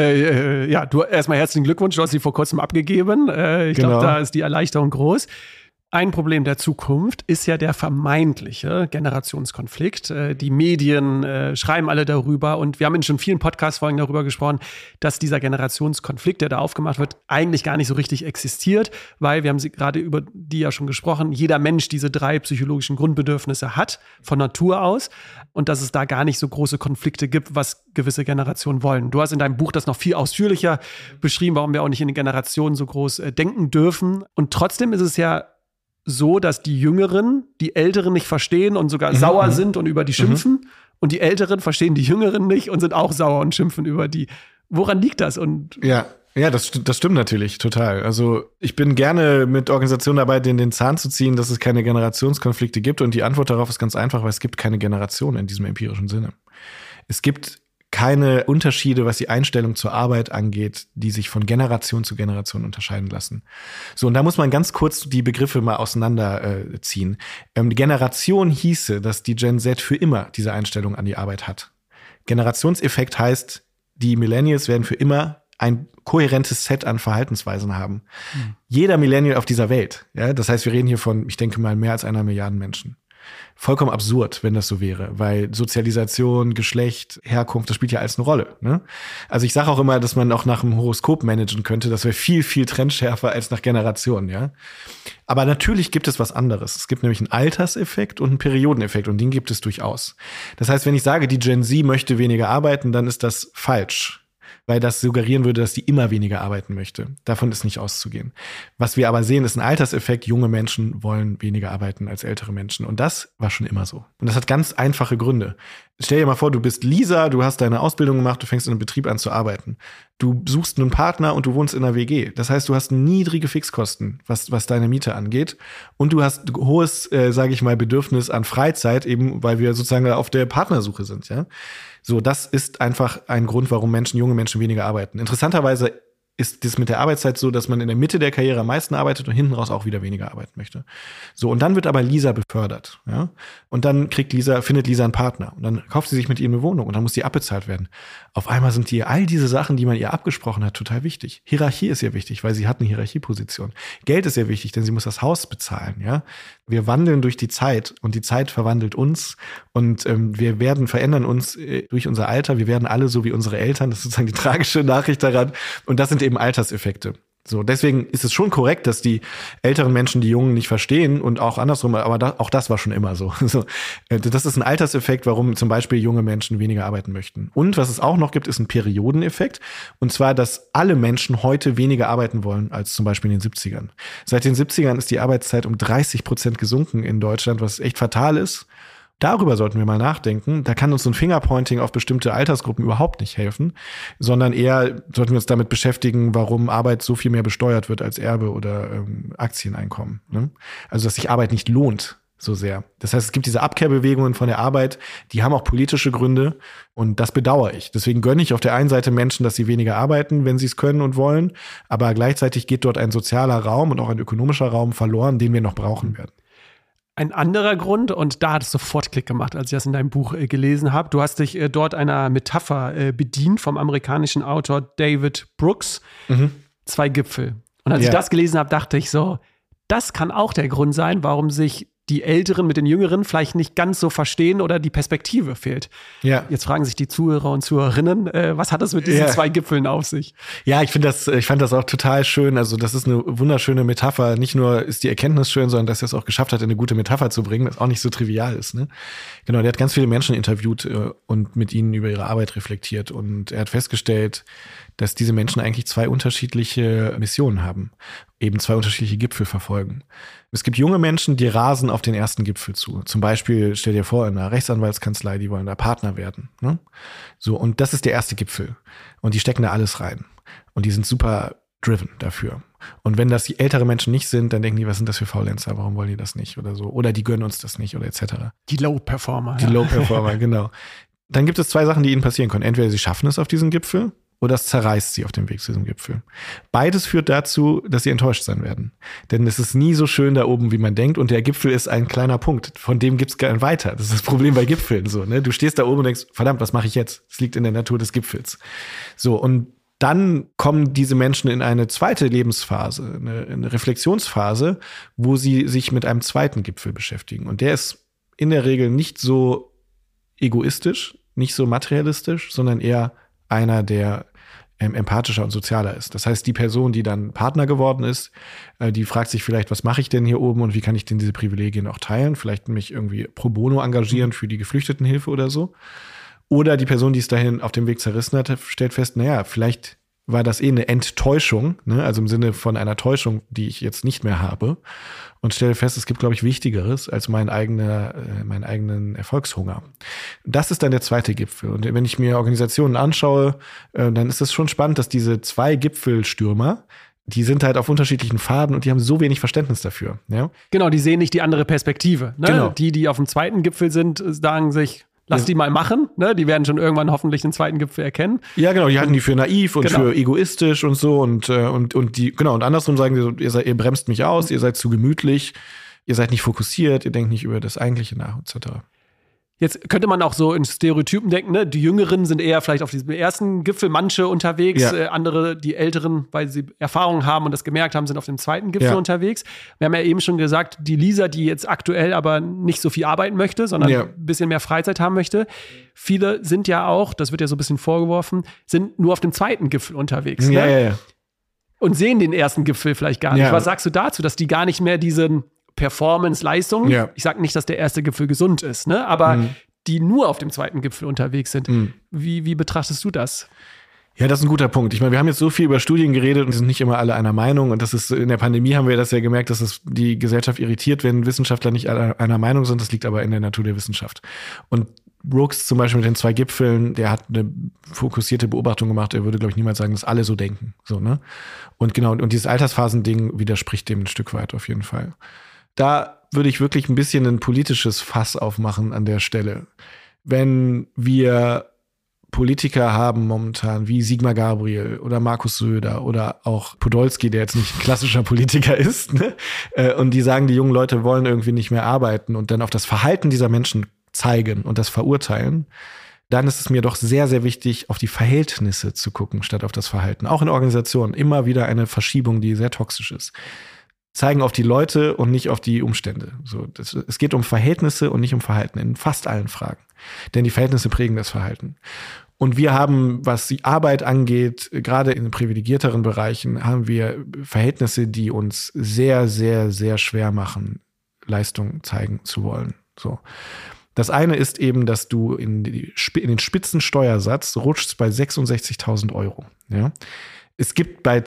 erstmal herzlichen Glückwunsch, du hast sie vor kurzem abgegeben. Ich glaube, da ist die Erleichterung groß. Ein Problem der Zukunft ist ja der vermeintliche Generationskonflikt. Die Medien schreiben alle darüber und wir haben in schon vielen Podcast-Folgen darüber gesprochen, dass dieser Generationskonflikt, der da aufgemacht wird, eigentlich gar nicht so richtig existiert, weil, wir haben sie gerade über die ja schon gesprochen, jeder Mensch diese 3 psychologischen Grundbedürfnisse hat, von Natur aus, und dass es da gar nicht so große Konflikte gibt, was gewisse Generationen wollen. Du hast in deinem Buch das noch viel ausführlicher beschrieben, warum wir auch nicht in den Generationen so groß denken dürfen. Und trotzdem ist es ja so, dass die Jüngeren die Älteren nicht verstehen und sogar sauer sind und über die schimpfen. Und die Älteren verstehen die Jüngeren nicht und sind auch sauer und schimpfen über die. Woran liegt das? Und ja, das stimmt natürlich total. Also ich bin gerne mit Organisationen dabei, denen den Zahn zu ziehen, dass es keine Generationskonflikte gibt. Und die Antwort darauf ist ganz einfach, weil es gibt keine Generation in diesem empirischen Sinne. Es gibt keine Unterschiede, was die Einstellung zur Arbeit angeht, die sich von Generation zu Generation unterscheiden lassen. So, und da muss man ganz kurz die Begriffe mal auseinanderziehen. Generation hieße, dass die Gen Z für immer diese Einstellung an die Arbeit hat. Generationseffekt heißt, die Millennials werden für immer ein kohärentes Set an Verhaltensweisen haben. Jeder Millennial auf dieser Welt. Ja, das heißt, wir reden hier von, ich denke mal, mehr als 1 Milliarde Menschen. Vollkommen absurd, wenn das so wäre, weil Sozialisation, Geschlecht, Herkunft, das spielt ja alles eine Rolle. Ne? Also ich sage auch immer, dass man auch nach dem Horoskop managen könnte. Das wäre viel, viel trendschärfer als nach Generationen. Ja? Aber natürlich gibt es was anderes. Es gibt nämlich einen Alterseffekt und einen Periodeneffekt und den gibt es durchaus. Das heißt, wenn ich sage, die Gen Z möchte weniger arbeiten, dann ist das falsch. Weil das suggerieren würde, dass die immer weniger arbeiten möchte. Davon ist nicht auszugehen. Was wir aber sehen, ist ein Alterseffekt. Junge Menschen wollen weniger arbeiten als ältere Menschen. Und das war schon immer so. Und das hat ganz einfache Gründe. Stell dir mal vor, du bist Lisa, du hast deine Ausbildung gemacht, du fängst in einem Betrieb an zu arbeiten. Du suchst einen Partner und du wohnst in einer WG. Das heißt, du hast niedrige Fixkosten, was deine Miete angeht. Und du hast hohes, sage ich mal, Bedürfnis an Freizeit, eben weil wir sozusagen auf der Partnersuche sind. Ja. So, das ist einfach ein Grund, warum junge Menschen weniger arbeiten. Interessanterweise ist das mit der Arbeitszeit so, dass man in der Mitte der Karriere am meisten arbeitet und hinten raus auch wieder weniger arbeiten möchte. So, und dann wird aber Lisa befördert, ja. Und dann findet Lisa einen Partner. Und dann kauft sie sich mit ihm eine Wohnung und dann muss die abbezahlt werden. Auf einmal sind all diese Sachen, die man ihr abgesprochen hat, total wichtig. Hierarchie ist ihr wichtig, weil sie hat eine Hierarchieposition. Geld ist ihr wichtig, denn sie muss das Haus bezahlen, ja. Wir wandeln durch die Zeit und die Zeit verwandelt uns und wir verändern uns durch unser Alter. Wir werden alle so wie unsere Eltern. Das ist sozusagen die tragische Nachricht daran. Und das sind eben Alterseffekte. So, deswegen ist es schon korrekt, dass die älteren Menschen die Jungen nicht verstehen und auch andersrum, aber auch das war schon immer so. Das ist ein Alterseffekt, warum zum Beispiel junge Menschen weniger arbeiten möchten. Und was es auch noch gibt, ist ein Periodeneffekt. Und zwar, dass alle Menschen heute weniger arbeiten wollen als zum Beispiel in den 70ern. Seit den 70ern ist die Arbeitszeit um 30% gesunken in Deutschland, was echt fatal ist. Darüber sollten wir mal nachdenken. Da kann uns so ein Fingerpointing auf bestimmte Altersgruppen überhaupt nicht helfen, sondern eher sollten wir uns damit beschäftigen, warum Arbeit so viel mehr besteuert wird als Erbe oder Aktieneinkommen. Ne? Also, dass sich Arbeit nicht lohnt so sehr. Das heißt, es gibt diese Abkehrbewegungen von der Arbeit, die haben auch politische Gründe und das bedauere ich. Deswegen gönne ich auf der einen Seite Menschen, dass sie weniger arbeiten, wenn sie es können und wollen, aber gleichzeitig geht dort ein sozialer Raum und auch ein ökonomischer Raum verloren, den wir noch brauchen werden. Ein anderer Grund, und da hat es sofort Klick gemacht, als ich das in deinem Buch gelesen habe. Du hast dich dort einer Metapher bedient vom amerikanischen Autor David Brooks. 2 Gipfel. Und als ich das gelesen habe, dachte ich so, das kann auch der Grund sein, warum sich die Älteren mit den Jüngeren vielleicht nicht ganz so verstehen oder die Perspektive fehlt. Ja. Jetzt fragen sich die Zuhörer und Zuhörerinnen, was hat das mit diesen 2 Gipfeln auf sich? Ja, ich fand das auch total schön. Also das ist eine wunderschöne Metapher. Nicht nur ist die Erkenntnis schön, sondern dass er es auch geschafft hat, eine gute Metapher zu bringen, das auch nicht so trivial ist. Ne? Genau, der hat ganz viele Menschen interviewt und mit ihnen über ihre Arbeit reflektiert. Und er hat festgestellt, dass diese Menschen eigentlich 2 unterschiedliche Missionen haben, eben 2 unterschiedliche Gipfel verfolgen. Es gibt junge Menschen, die rasen auf den ersten Gipfel zu. Zum Beispiel, stell dir vor, in einer Rechtsanwaltskanzlei, die wollen da Partner werden. Ne? So, und das ist der erste Gipfel. Und die stecken da alles rein. Und die sind super driven dafür. Und wenn das die ältere Menschen nicht sind, dann denken die, was sind das für Faulenzer, warum wollen die das nicht oder so. Oder die gönnen uns das nicht oder etc. Die Low-Performer. Die Low-Performer, genau. Dann gibt es 2 Sachen, die ihnen passieren können. Entweder sie schaffen es auf diesen Gipfel oder es zerreißt sie auf dem Weg zu diesem Gipfel. Beides führt dazu, dass sie enttäuscht sein werden. Denn es ist nie so schön da oben, wie man denkt. Und der Gipfel ist ein kleiner Punkt. Von dem gibt's keinen weiter. Das ist das Problem bei Gipfeln. So, ne? Du stehst da oben und denkst, verdammt, was mache ich jetzt? Es liegt in der Natur des Gipfels. So, und dann kommen diese Menschen in eine zweite Lebensphase, eine Reflexionsphase, wo sie sich mit einem zweiten Gipfel beschäftigen. Und der ist in der Regel nicht so egoistisch, nicht so materialistisch, sondern eher einer, der empathischer und sozialer ist. Das heißt, die Person, die dann Partner geworden ist, die fragt sich vielleicht, was mache ich denn hier oben und wie kann ich denn diese Privilegien auch teilen? Vielleicht mich irgendwie pro bono engagieren für die Geflüchtetenhilfe oder so. Oder die Person, die es dahin auf dem Weg zerrissen hat, stellt fest, naja, vielleicht war das eine Enttäuschung, ne? Also im Sinne von einer Täuschung, die ich jetzt nicht mehr habe. Und stelle fest, es gibt, glaube ich, Wichtigeres als meinen eigenen Erfolgshunger. Das ist dann der zweite Gipfel. Und wenn ich mir Organisationen anschaue, dann ist es schon spannend, dass diese 2 Gipfelstürmer, die sind halt auf unterschiedlichen Pfaden und die haben so wenig Verständnis dafür. Ja? Genau, die sehen nicht die andere Perspektive. Ne? Genau. Die auf dem zweiten Gipfel sind, sagen sich, lass die mal machen, ne? Die werden schon irgendwann hoffentlich den zweiten Gipfel erkennen. Ja, genau, die halten die für naiv und für egoistisch und so und die, genau, und andersrum sagen sie so, ihr bremst mich aus, ihr seid zu gemütlich, ihr seid nicht fokussiert, ihr denkt nicht über das Eigentliche nach, etc. Jetzt könnte man auch so in Stereotypen denken, ne? Die Jüngeren sind eher vielleicht auf diesem ersten Gipfel, manche unterwegs, andere, die Älteren, weil sie Erfahrung haben und das gemerkt haben, sind auf dem zweiten Gipfel unterwegs. Wir haben ja eben schon gesagt, die Lisa, die jetzt aktuell aber nicht so viel arbeiten möchte, sondern ein bisschen mehr Freizeit haben möchte. Viele sind ja auch, das wird ja so ein bisschen vorgeworfen, sind nur auf dem zweiten Gipfel unterwegs. Ne? Ja. Und sehen den ersten Gipfel vielleicht gar nicht. Was sagst du dazu, dass die gar nicht mehr diesen Performance-Leistung. Ich sage nicht, dass der erste Gipfel gesund ist, ne? Aber die nur auf dem zweiten Gipfel unterwegs sind. Wie betrachtest du das? Ja, das ist ein guter Punkt. Ich meine, wir haben jetzt so viel über Studien geredet und die sind nicht immer alle einer Meinung. Und das ist in der Pandemie haben wir das ja gemerkt, dass es die Gesellschaft irritiert, wenn Wissenschaftler nicht einer Meinung sind. Das liegt aber in der Natur der Wissenschaft. Und Brooks zum Beispiel mit den 2 Gipfeln, der hat eine fokussierte Beobachtung gemacht. Er würde, glaube ich, niemals sagen, dass alle so denken. So, ne? Und genau, und dieses Altersphasen-Ding widerspricht dem ein Stück weit auf jeden Fall. Da würde ich wirklich ein bisschen ein politisches Fass aufmachen an der Stelle. Wenn wir Politiker haben momentan wie Sigmar Gabriel oder Markus Söder oder auch Podolski, der jetzt nicht ein klassischer Politiker ist, ne? Und die sagen, die jungen Leute wollen irgendwie nicht mehr arbeiten und dann auf das Verhalten dieser Menschen zeigen und das verurteilen, dann ist es mir doch sehr, sehr wichtig, auf die Verhältnisse zu gucken, statt auf das Verhalten. Auch in Organisationen immer wieder eine Verschiebung, die sehr toxisch ist. Zeigen auf die Leute und nicht auf die Umstände. So, es geht um Verhältnisse und nicht um Verhalten in fast allen Fragen. Denn die Verhältnisse prägen das Verhalten. Und wir haben, was die Arbeit angeht, gerade in privilegierteren Bereichen, haben wir Verhältnisse, die uns sehr, sehr, sehr schwer machen, Leistung zeigen zu wollen. So. Das eine ist eben, dass du in den Spitzensteuersatz rutschst bei 66.000 Euro. Ja? Es gibt bei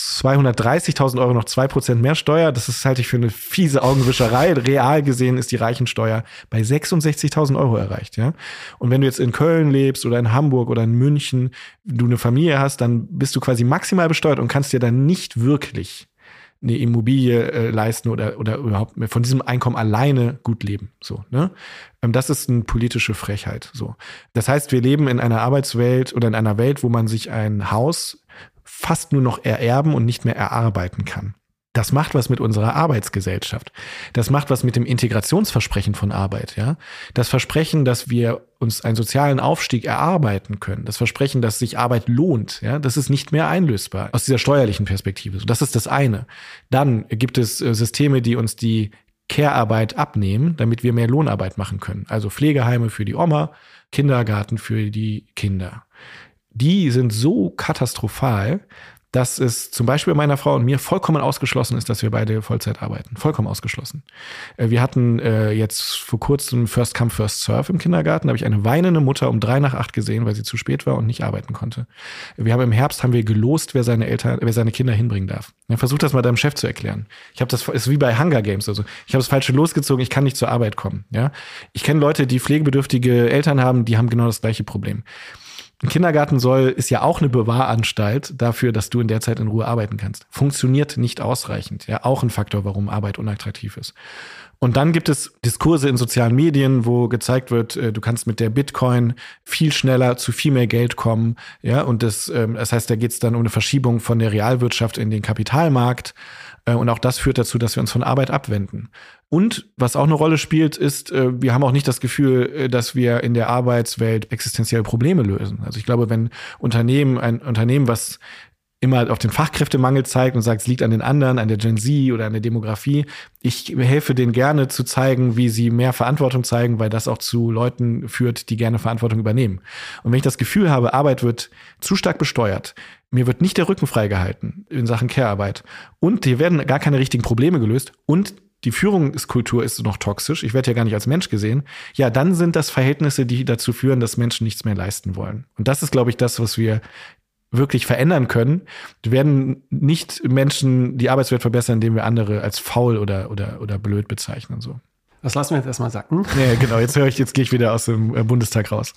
230.000 Euro noch 2% mehr Steuer. Das halte ich für eine fiese Augenwischerei. Real gesehen ist die Reichensteuer bei 66.000 Euro erreicht. Ja? Und wenn du jetzt in Köln lebst oder in Hamburg oder in München, du eine Familie hast, dann bist du quasi maximal besteuert und kannst dir dann nicht wirklich eine Immobilie leisten oder überhaupt von diesem Einkommen alleine gut leben. So, ne? Das ist eine politische Frechheit. So. Das heißt, wir leben in einer Arbeitswelt oder in einer Welt, wo man sich ein Haus fast nur noch ererben und nicht mehr erarbeiten kann. Das macht was mit unserer Arbeitsgesellschaft. Das macht was mit dem Integrationsversprechen von Arbeit, ja. Das Versprechen, dass wir uns einen sozialen Aufstieg erarbeiten können. Das Versprechen, dass sich Arbeit lohnt, ja. Das ist nicht mehr einlösbar aus dieser steuerlichen Perspektive. Das ist das eine. Dann gibt es Systeme, die uns die Care-Arbeit abnehmen, damit wir mehr Lohnarbeit machen können. Also Pflegeheime für die Oma, Kindergarten für die Kinder. Die sind so katastrophal, dass es zum Beispiel bei meiner Frau und mir vollkommen ausgeschlossen ist, dass wir beide Vollzeit arbeiten. Vollkommen ausgeschlossen. Wir hatten jetzt vor kurzem First Come, First Serve im Kindergarten. Da habe ich eine weinende Mutter um 7:45 gesehen, weil sie zu spät war und nicht arbeiten konnte. Im Herbst haben wir gelost, wer seine Kinder hinbringen darf. Ja, versuch das mal deinem Chef zu erklären. Ist wie bei Hunger Games. Also ich habe das Falsche losgezogen, ich kann nicht zur Arbeit kommen. Ja? Ich kenne Leute, die pflegebedürftige Eltern haben, die haben genau das gleiche Problem. Ein Kindergarten ist ja auch eine Bewahranstalt dafür, dass du in der Zeit in Ruhe arbeiten kannst. Funktioniert nicht ausreichend. Ja, auch ein Faktor, warum Arbeit unattraktiv ist. Und dann gibt es Diskurse in sozialen Medien, wo gezeigt wird, du kannst mit der Bitcoin viel schneller zu viel mehr Geld kommen. Ja, und das heißt, da geht es dann um eine Verschiebung von der Realwirtschaft in den Kapitalmarkt. Und auch das führt dazu, dass wir uns von Arbeit abwenden. Und was auch eine Rolle spielt, ist, wir haben auch nicht das Gefühl, dass wir in der Arbeitswelt existenzielle Probleme lösen. Also ich glaube, wenn ein Unternehmen, was immer auf den Fachkräftemangel zeigt und sagt, es liegt an den anderen, an der Gen Z oder an der Demografie. Ich helfe denen gerne zu zeigen, wie sie mehr Verantwortung zeigen, weil das auch zu Leuten führt, die gerne Verantwortung übernehmen. Und wenn ich das Gefühl habe, Arbeit wird zu stark besteuert, mir wird nicht der Rücken freigehalten in Sachen Care-Arbeit und hier werden gar keine richtigen Probleme gelöst und die Führungskultur ist noch toxisch, ich werde ja gar nicht als Mensch gesehen, ja, dann sind das Verhältnisse, die dazu führen, dass Menschen nichts mehr leisten wollen. Und das ist, glaube ich, das, was wir wirklich verändern können. Wir werden nicht Menschen die Arbeitswelt verbessern, indem wir andere als faul oder blöd bezeichnen. So. Das lassen wir jetzt erstmal sacken. Ja, genau. Jetzt gehe ich wieder aus dem Bundestag raus.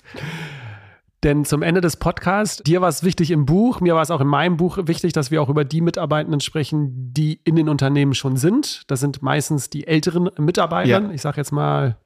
Denn zum Ende des Podcasts, dir war es wichtig im Buch, mir war es auch in meinem Buch wichtig, dass wir auch über die Mitarbeitenden sprechen, die in den Unternehmen schon sind. Das sind meistens die älteren Mitarbeiter. Ja. Ich sage jetzt mal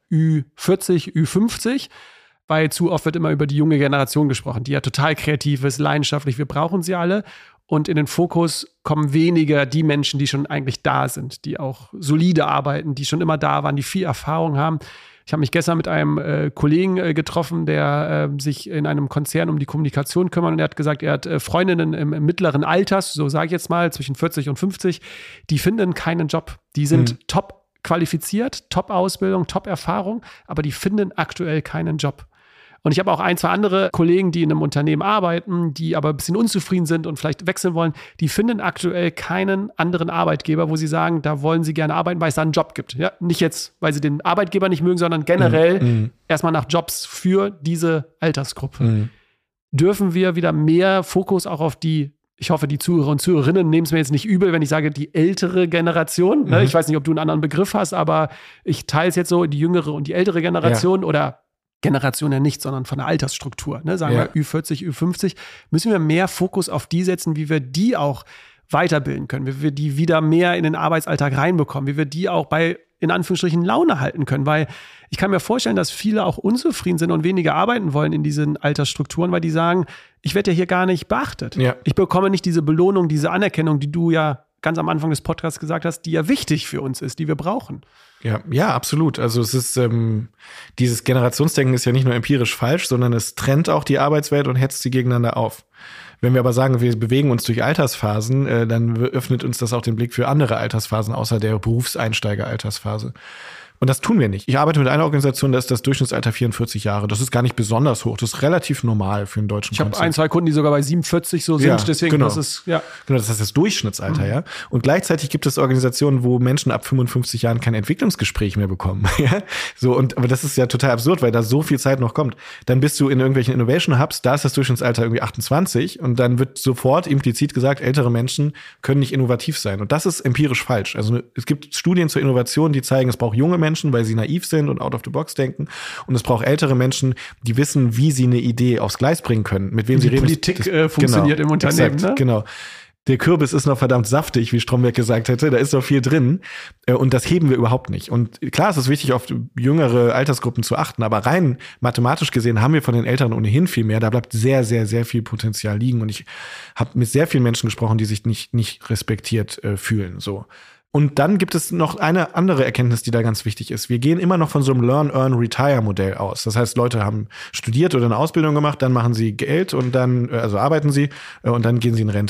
Ü40, Ü50. Weil zu oft wird immer über die junge Generation gesprochen, die ja total kreativ ist, leidenschaftlich, wir brauchen sie alle. Und in den Fokus kommen weniger die Menschen, die schon eigentlich da sind, die auch solide arbeiten, die schon immer da waren, die viel Erfahrung haben. Ich habe mich gestern mit einem Kollegen getroffen, der sich in einem Konzern um die Kommunikation kümmert und er hat gesagt, er hat Freundinnen im mittleren Alters, so sage ich jetzt mal, zwischen 40 und 50, die finden keinen Job. Die sind top qualifiziert, top Ausbildung, top Erfahrung, aber die finden aktuell keinen Job. Und ich habe auch 1, 2 andere Kollegen, die in einem Unternehmen arbeiten, die aber ein bisschen unzufrieden sind und vielleicht wechseln wollen, die finden aktuell keinen anderen Arbeitgeber, wo sie sagen, da wollen sie gerne arbeiten, weil es da einen Job gibt. Ja, nicht jetzt, weil sie den Arbeitgeber nicht mögen, sondern generell erstmal nach Jobs für diese Altersgruppe. Dürfen wir wieder mehr Fokus auch auf die, ich hoffe, die Zuhörer und Zuhörerinnen nehmen es mir jetzt nicht übel, wenn ich sage, die ältere Generation. Ne? Ich weiß nicht, ob du einen anderen Begriff hast, aber ich teile es jetzt so, die jüngere und die ältere Generation oder Generation ja nicht, sondern von der Altersstruktur. Ne? Sagen wir Ü40, Ü50, müssen wir mehr Fokus auf die setzen, wie wir die auch weiterbilden können, wie wir die wieder mehr in den Arbeitsalltag reinbekommen, wie wir die auch bei, in Anführungsstrichen, Laune halten können. Weil ich kann mir vorstellen, dass viele auch unzufrieden sind und weniger arbeiten wollen in diesen Altersstrukturen, weil die sagen, ich werde ja hier gar nicht beachtet. Ja. Ich bekomme nicht diese Belohnung, diese Anerkennung, die du ja ganz am Anfang des Podcasts gesagt hast, die ja wichtig für uns ist, die wir brauchen. Ja, absolut. Also es ist, dieses Generationsdenken ist ja nicht nur empirisch falsch, sondern es trennt auch die Arbeitswelt und hetzt sie gegeneinander auf. Wenn wir aber sagen, wir bewegen uns durch Altersphasen, dann öffnet uns das auch den Blick für andere Altersphasen außer der Berufseinsteiger-Altersphase. Und das tun wir nicht. Ich arbeite mit einer Organisation, da ist das Durchschnittsalter 44 Jahre. Das ist gar nicht besonders hoch. Das ist relativ normal für einen deutschen Konzern. Ich habe 1, 2 Kunden, die sogar bei 47 so sind. Ja, deswegen genau. Das ist, ja. Genau, das ist das Durchschnittsalter, ja. Und gleichzeitig gibt es Organisationen, wo Menschen ab 55 Jahren kein Entwicklungsgespräch mehr bekommen. Ja? So, aber das ist ja total absurd, weil da so viel Zeit noch kommt. Dann bist du in irgendwelchen Innovation Hubs, da ist das Durchschnittsalter irgendwie 28 und dann wird sofort implizit gesagt, ältere Menschen können nicht innovativ sein. Und das ist empirisch falsch. Also es gibt Studien zur Innovation, die zeigen, es braucht junge Menschen, weil sie naiv sind und out of the box denken. Und es braucht ältere Menschen, die wissen, wie sie eine Idee aufs Gleis bringen können, mit wem sie reden. Politik funktioniert im Unternehmen, exakt, ne? Genau. Der Kürbis ist noch verdammt saftig, wie Stromberg gesagt hätte. Da ist noch viel drin. Und das heben wir überhaupt nicht. Und klar, es ist wichtig, auf jüngere Altersgruppen zu achten. Aber rein mathematisch gesehen haben wir von den Älteren ohnehin viel mehr. Da bleibt sehr, sehr, sehr viel Potenzial liegen. Und ich habe mit sehr vielen Menschen gesprochen, die sich nicht respektiert fühlen. So. Und dann gibt es noch eine andere Erkenntnis, die da ganz wichtig ist. Wir gehen immer noch von so einem Learn-Earn-Retire-Modell aus. Das heißt, Leute haben studiert oder eine Ausbildung gemacht, dann machen sie Geld und dann, also arbeiten sie und dann gehen sie in Rente.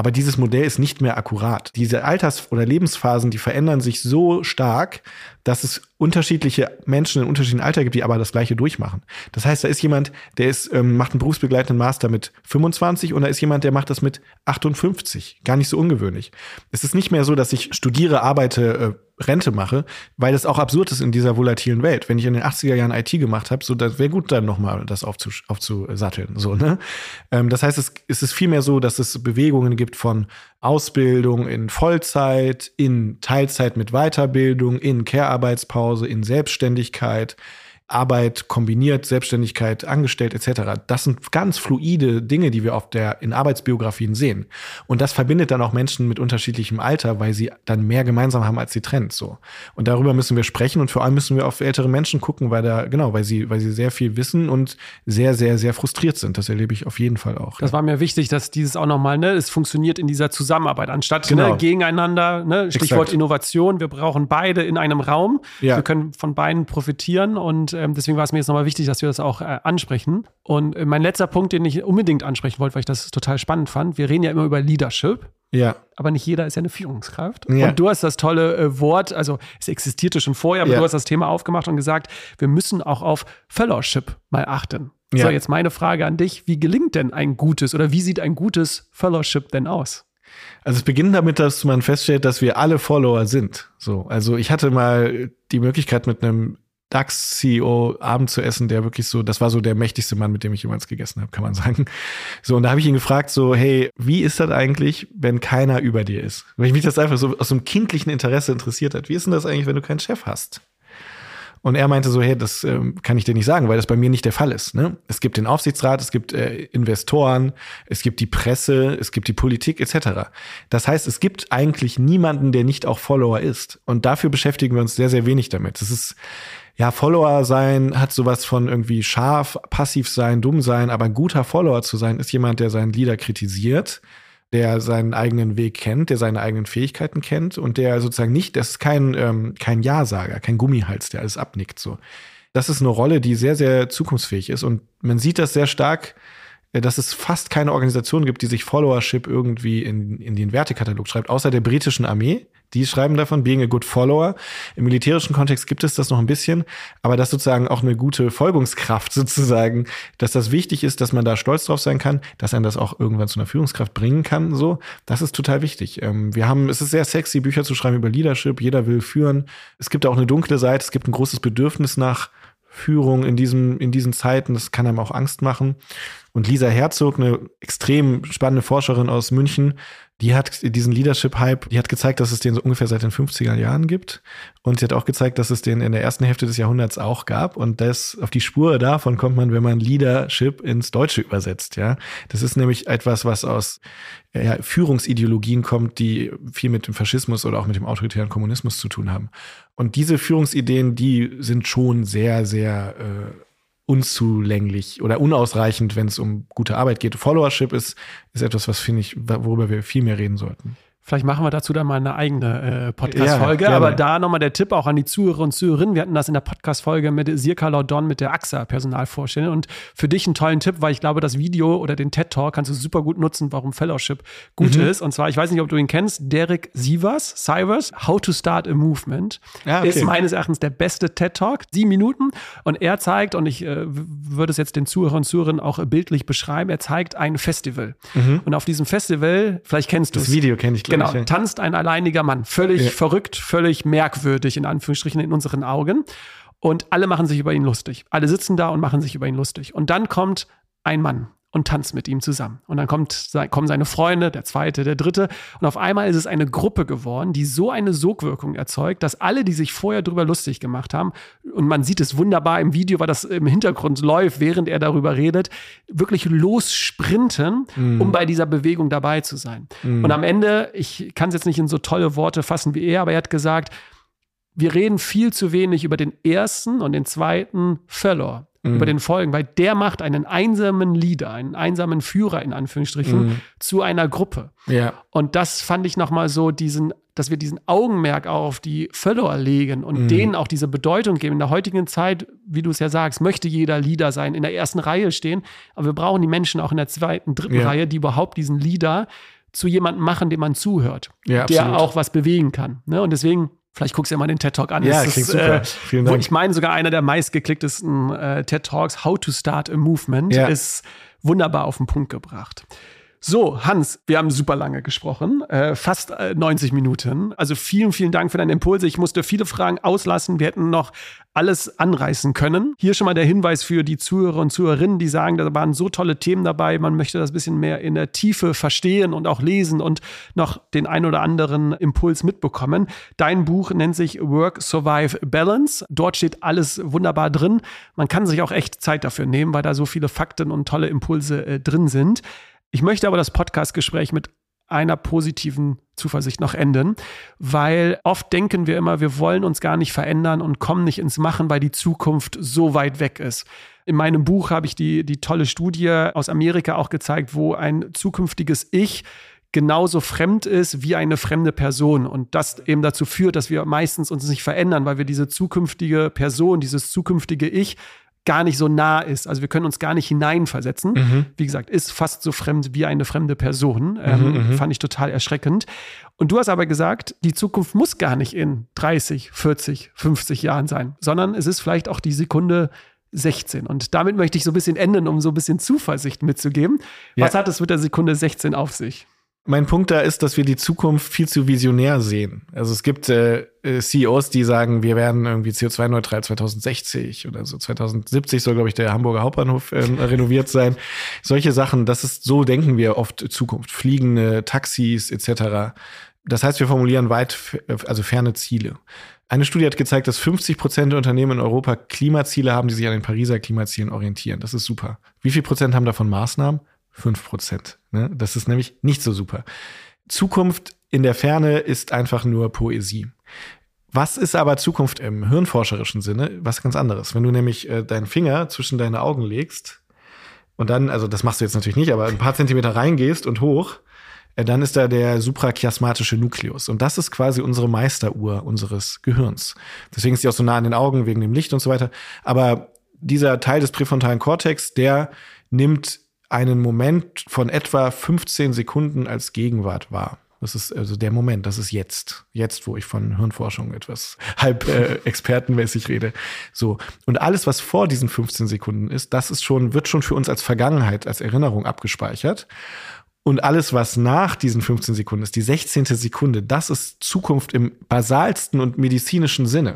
Aber dieses Modell ist nicht mehr akkurat. Diese Alters- oder Lebensphasen, die verändern sich so stark, dass es unterschiedliche Menschen in unterschiedlichen Alter gibt, die aber das Gleiche durchmachen. Das heißt, da ist jemand, der macht einen berufsbegleitenden Master mit 25 und da ist jemand, der macht das mit 58. Gar nicht so ungewöhnlich. Es ist nicht mehr so, dass ich studiere, arbeite, Rente mache, weil das auch absurd ist in dieser volatilen Welt. Wenn ich in den 80er Jahren IT gemacht habe, so, das wäre gut, dann nochmal das aufzusatteln. So, ne? Das heißt, es ist vielmehr so, dass es Bewegungen gibt von Ausbildung in Vollzeit, in Teilzeit mit Weiterbildung, in Care-Arbeitspause, in Selbstständigkeit, Arbeit kombiniert, Selbstständigkeit, angestellt etc. Das sind ganz fluide Dinge, die wir in Arbeitsbiografien sehen. Und das verbindet dann auch Menschen mit unterschiedlichem Alter, weil sie dann mehr gemeinsam haben, als sie trennt. So. Und darüber müssen wir sprechen und vor allem müssen wir auf ältere Menschen gucken, weil sie sehr viel wissen und sehr, sehr, sehr frustriert sind. Das erlebe ich auf jeden Fall auch. Das war mir wichtig, dass dieses auch nochmal, es funktioniert in dieser Zusammenarbeit, anstatt gegeneinander, Stichwort Exakt. Innovation. Wir brauchen beide in einem Raum. Ja. Wir können von beiden profitieren und deswegen war es mir jetzt nochmal wichtig, dass wir das auch ansprechen. Und mein letzter Punkt, den ich unbedingt ansprechen wollte, weil ich das total spannend fand, wir reden ja immer über Leadership. Ja. Aber nicht jeder ist ja eine Führungskraft. Ja. Und du hast das tolle Wort, also es existierte schon vorher, aber du hast das Thema aufgemacht und gesagt, wir müssen auch auf Fellowship mal achten. Ja. So, jetzt meine Frage an dich, wie gelingt denn ein gutes oder wie sieht ein gutes Fellowship denn aus? Also es beginnt damit, dass man feststellt, dass wir alle Follower sind. So, also ich hatte mal die Möglichkeit, mit einem DAX-CEO Abend zu essen, der wirklich das war so der mächtigste Mann, mit dem ich jemals gegessen habe, kann man sagen. So, und da habe ich ihn gefragt, so, hey, wie ist das eigentlich, wenn keiner über dir ist? Weil mich das einfach so aus so einem kindlichen Interesse interessiert hat. Wie ist denn das eigentlich, wenn du keinen Chef hast? Und er meinte so, hey, das kann ich dir nicht sagen, weil das bei mir nicht der Fall ist. Ne? Es gibt den Aufsichtsrat, es gibt Investoren, es gibt die Presse, es gibt die Politik etc. Das heißt, es gibt eigentlich niemanden, der nicht auch Follower ist. Und dafür beschäftigen wir uns sehr, sehr wenig damit. Das ist Follower sein hat sowas von irgendwie scharf, passiv sein, dumm sein, aber ein guter Follower zu sein ist jemand, der seinen Leader kritisiert, der seinen eigenen Weg kennt, der seine eigenen Fähigkeiten kennt und der sozusagen nicht, das ist kein Ja-Sager, kein Gummihals, der alles abnickt. So. Das ist eine Rolle, die sehr, sehr zukunftsfähig ist und man sieht das sehr stark, dass es fast keine Organisation gibt, die sich Followership irgendwie in den Wertekatalog schreibt, außer der britischen Armee. Die schreiben davon, being a good follower. Im militärischen Kontext gibt es das noch ein bisschen, aber das sozusagen auch eine gute Folgungskraft sozusagen, dass das wichtig ist, dass man da stolz drauf sein kann, dass einen das auch irgendwann zu einer Führungskraft bringen kann, so. Das ist total wichtig. Es ist sehr sexy, Bücher zu schreiben über Leadership. Jeder will führen. Es gibt auch eine dunkle Seite. Es gibt ein großes Bedürfnis nach Führung in diesen Zeiten. Das kann einem auch Angst machen. Und Lisa Herzog, eine extrem spannende Forscherin aus München, die hat diesen Leadership-Hype, die hat gezeigt, dass es den so ungefähr seit den 50er Jahren gibt. Und sie hat auch gezeigt, dass es den in der ersten Hälfte des Jahrhunderts auch gab. Und auf die Spur davon kommt man, wenn man Leadership ins Deutsche übersetzt. Ja, das ist nämlich etwas, was aus Führungsideologien kommt, die viel mit dem Faschismus oder auch mit dem autoritären Kommunismus zu tun haben. Und diese Führungsideen, die sind schon sehr, sehr unzulänglich oder unausreichend, wenn es um gute Arbeit geht. Followership ist etwas, worüber wir viel mehr reden sollten. Vielleicht machen wir dazu dann mal eine eigene Podcast-Folge. Ja, aber da nochmal der Tipp auch an die Zuhörer und Zuhörerinnen. Wir hatten das in der Podcast-Folge mit Sirka Laudon, mit der AXA Personalvorstellung. Und für dich einen tollen Tipp, weil ich glaube, das Video oder den TED-Talk kannst du super gut nutzen, warum Fellowship gut ist. Und zwar, ich weiß nicht, ob du ihn kennst, Derek Sivers, How to Start a Movement. Ist meines Erachtens der beste TED-Talk. 7 Minuten. Und er zeigt, und ich würde es jetzt den Zuhörern und Zuhörerinnen auch bildlich beschreiben, er zeigt ein Festival. Und auf diesem Festival, vielleicht kennst du es. Das Video kenne ich, Genau, tanzt ein alleiniger Mann. Völlig verrückt, völlig merkwürdig, in Anführungsstrichen, in unseren Augen. Und alle machen sich über ihn lustig. Alle sitzen da und machen sich über ihn lustig. Und dann kommt ein Mann und tanzt mit ihm zusammen. Und dann kommen seine Freunde, der zweite, der dritte. Und auf einmal ist es eine Gruppe geworden, die so eine Sogwirkung erzeugt, dass alle, die sich vorher drüber lustig gemacht haben, und man sieht es wunderbar im Video, weil das im Hintergrund läuft, während er darüber redet, wirklich lossprinten, um bei dieser Bewegung dabei zu sein. Und am Ende, ich kann es jetzt nicht in so tolle Worte fassen wie er, aber er hat gesagt, wir reden viel zu wenig über den ersten und den zweiten Follower. Über den Folgen, weil der macht einen einsamen Leader, einen einsamen Führer in Anführungsstrichen zu einer Gruppe. Ja. Und das fand ich nochmal so, dass wir diesen Augenmerk auch auf die Follower legen und denen auch diese Bedeutung geben. In der heutigen Zeit, wie du es ja sagst, möchte jeder Leader sein, in der ersten Reihe stehen, aber wir brauchen die Menschen auch in der zweiten, dritten Reihe, die überhaupt diesen Leader zu jemandem machen, dem man zuhört, Ja, der absolut. auch was bewegen kann. Ne? Und deswegen, vielleicht guckst du ja mal den TED-Talk an. Ja, Das klingt ist, super. Vielen Dank. Ich meine, sogar einer der meistgeklicktesten TED-Talks, How to Start a Movement, ist wunderbar auf den Punkt gebracht. So, Hans, wir haben super lange gesprochen, fast 90 Minuten. Also vielen, vielen Dank für deine Impulse. Ich musste viele Fragen auslassen. Wir hätten noch alles anreißen können. Hier schon mal der Hinweis für die Zuhörer und Zuhörerinnen, die sagen, da waren so tolle Themen dabei. Man möchte das ein bisschen mehr in der Tiefe verstehen und auch lesen und noch den ein oder anderen Impuls mitbekommen. Dein Buch nennt sich Work, Survive, Balance. Dort steht alles wunderbar drin. Man kann sich auch echt Zeit dafür nehmen, weil da so viele Fakten und tolle Impulse drin sind. Ich möchte aber das Podcast-Gespräch mit einer positiven Zuversicht noch enden, weil oft denken wir immer, wir wollen uns gar nicht verändern und kommen nicht ins Machen, weil die Zukunft so weit weg ist. In meinem Buch habe ich die tolle Studie aus Amerika auch gezeigt, wo ein zukünftiges Ich genauso fremd ist wie eine fremde Person und das eben dazu führt, dass wir meistens uns nicht verändern, weil wir diese zukünftige Person, dieses zukünftige Ich gar nicht so nah ist. Also wir können uns gar nicht hineinversetzen. Wie gesagt, ist fast so fremd wie eine fremde Person. Fand ich total erschreckend. Und du hast aber gesagt, die Zukunft muss gar nicht in 30, 40, 50 Jahren sein, sondern es ist vielleicht auch die Sekunde 16. Und damit möchte ich so ein bisschen enden, um so ein bisschen Zuversicht mitzugeben. Was hat es mit der Sekunde 16 auf sich? Mein Punkt da ist, dass wir die Zukunft viel zu visionär sehen. Also es gibt CEOs, die sagen, wir werden irgendwie CO2-neutral 2060 oder so 2070 soll, glaube ich, der Hamburger Hauptbahnhof renoviert sein. Solche Sachen, so denken wir oft Zukunft. Fliegende Taxis etc. Das heißt, wir formulieren ferne Ziele. Eine Studie hat gezeigt, dass 50% der Unternehmen in Europa Klimaziele haben, die sich an den Pariser Klimazielen orientieren. Das ist super. Wie viel Prozent haben davon Maßnahmen? 5%. Ne? Das ist nämlich nicht so super. Zukunft in der Ferne ist einfach nur Poesie. Was ist aber Zukunft im hirnforscherischen Sinne? Was ganz anderes. Wenn du nämlich deinen Finger zwischen deine Augen legst und dann, also das machst du jetzt natürlich nicht, aber ein paar Zentimeter reingehst und hoch, dann ist da der suprachiasmatische Nukleus. Und das ist quasi unsere Meisteruhr unseres Gehirns. Deswegen ist die auch so nah an den Augen, wegen dem Licht und so weiter. Aber dieser Teil des präfrontalen Kortex, der nimmt einen Moment von etwa 15 Sekunden als Gegenwart wahr. Das ist also der Moment, das ist jetzt. Jetzt, wo ich von Hirnforschung etwas halb expertenmäßig rede. So. Und alles, was vor diesen 15 Sekunden ist, wird schon für uns als Vergangenheit, als Erinnerung abgespeichert. Und alles, was nach diesen 15 Sekunden ist, die 16. Sekunde, das ist Zukunft im basalsten und medizinischen Sinne.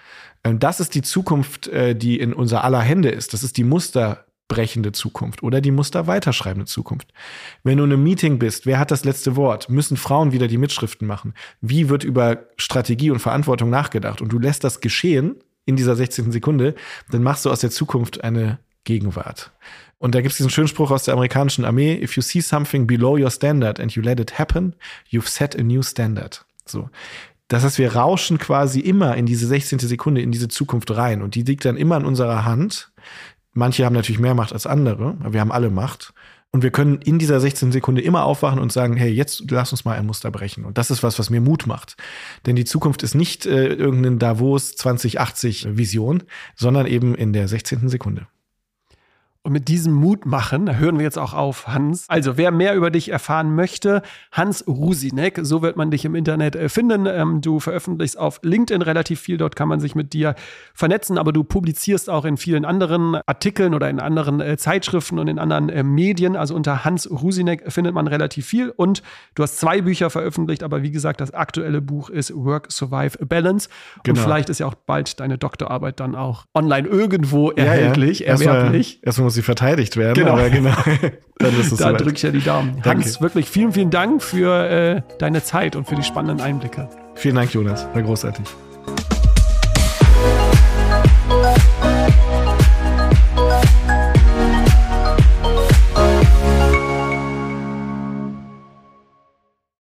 Das ist die Zukunft, die in unser aller Hände ist. Das ist die musterbrechende Zukunft oder die musterweiterschreibende Zukunft. Wenn du in einem Meeting bist, wer hat das letzte Wort? Müssen Frauen wieder die Mitschriften machen? Wie wird über Strategie und Verantwortung nachgedacht? Und du lässt das geschehen in dieser 16. Sekunde, dann machst du aus der Zukunft eine Gegenwart. Und da gibt es diesen schönen Spruch aus der amerikanischen Armee: If you see something below your standard and you let it happen, you've set a new standard. So. Das heißt, wir rauschen quasi immer in diese 16. Sekunde, in diese Zukunft rein. Und die liegt dann immer in unserer Hand. Manche haben natürlich mehr Macht als andere, aber wir haben alle Macht. Und wir können in dieser 16 Sekunde immer aufwachen und sagen, hey, jetzt lass uns mal ein Muster brechen. Und das ist was mir Mut macht. Denn die Zukunft ist nicht irgendeine Davos 2080 Vision, sondern eben in der 16. Sekunde. Und mit diesem Mut machen, da hören wir jetzt auch auf, Hans. Also wer mehr über dich erfahren möchte, Hans Rusinek, so wird man dich im Internet finden. Du veröffentlichst auf LinkedIn relativ viel, dort kann man sich mit dir vernetzen, aber du publizierst auch in vielen anderen Artikeln oder in anderen Zeitschriften und in anderen Medien. Also unter Hans Rusinek findet man relativ viel und du hast 2 Bücher veröffentlicht, aber wie gesagt, das aktuelle Buch ist Work, Survive, Balance. Genau. Und vielleicht ist ja auch bald deine Doktorarbeit dann auch online irgendwo erhältlich, erwerblich. Erstmal muss sie verteidigt werden. Genau. Aber genau. Dann ist es da drücke ich ja die Daumen. Danke. Hans, wirklich vielen, vielen Dank für deine Zeit und für die spannenden Einblicke. Vielen Dank, Jonas. War großartig.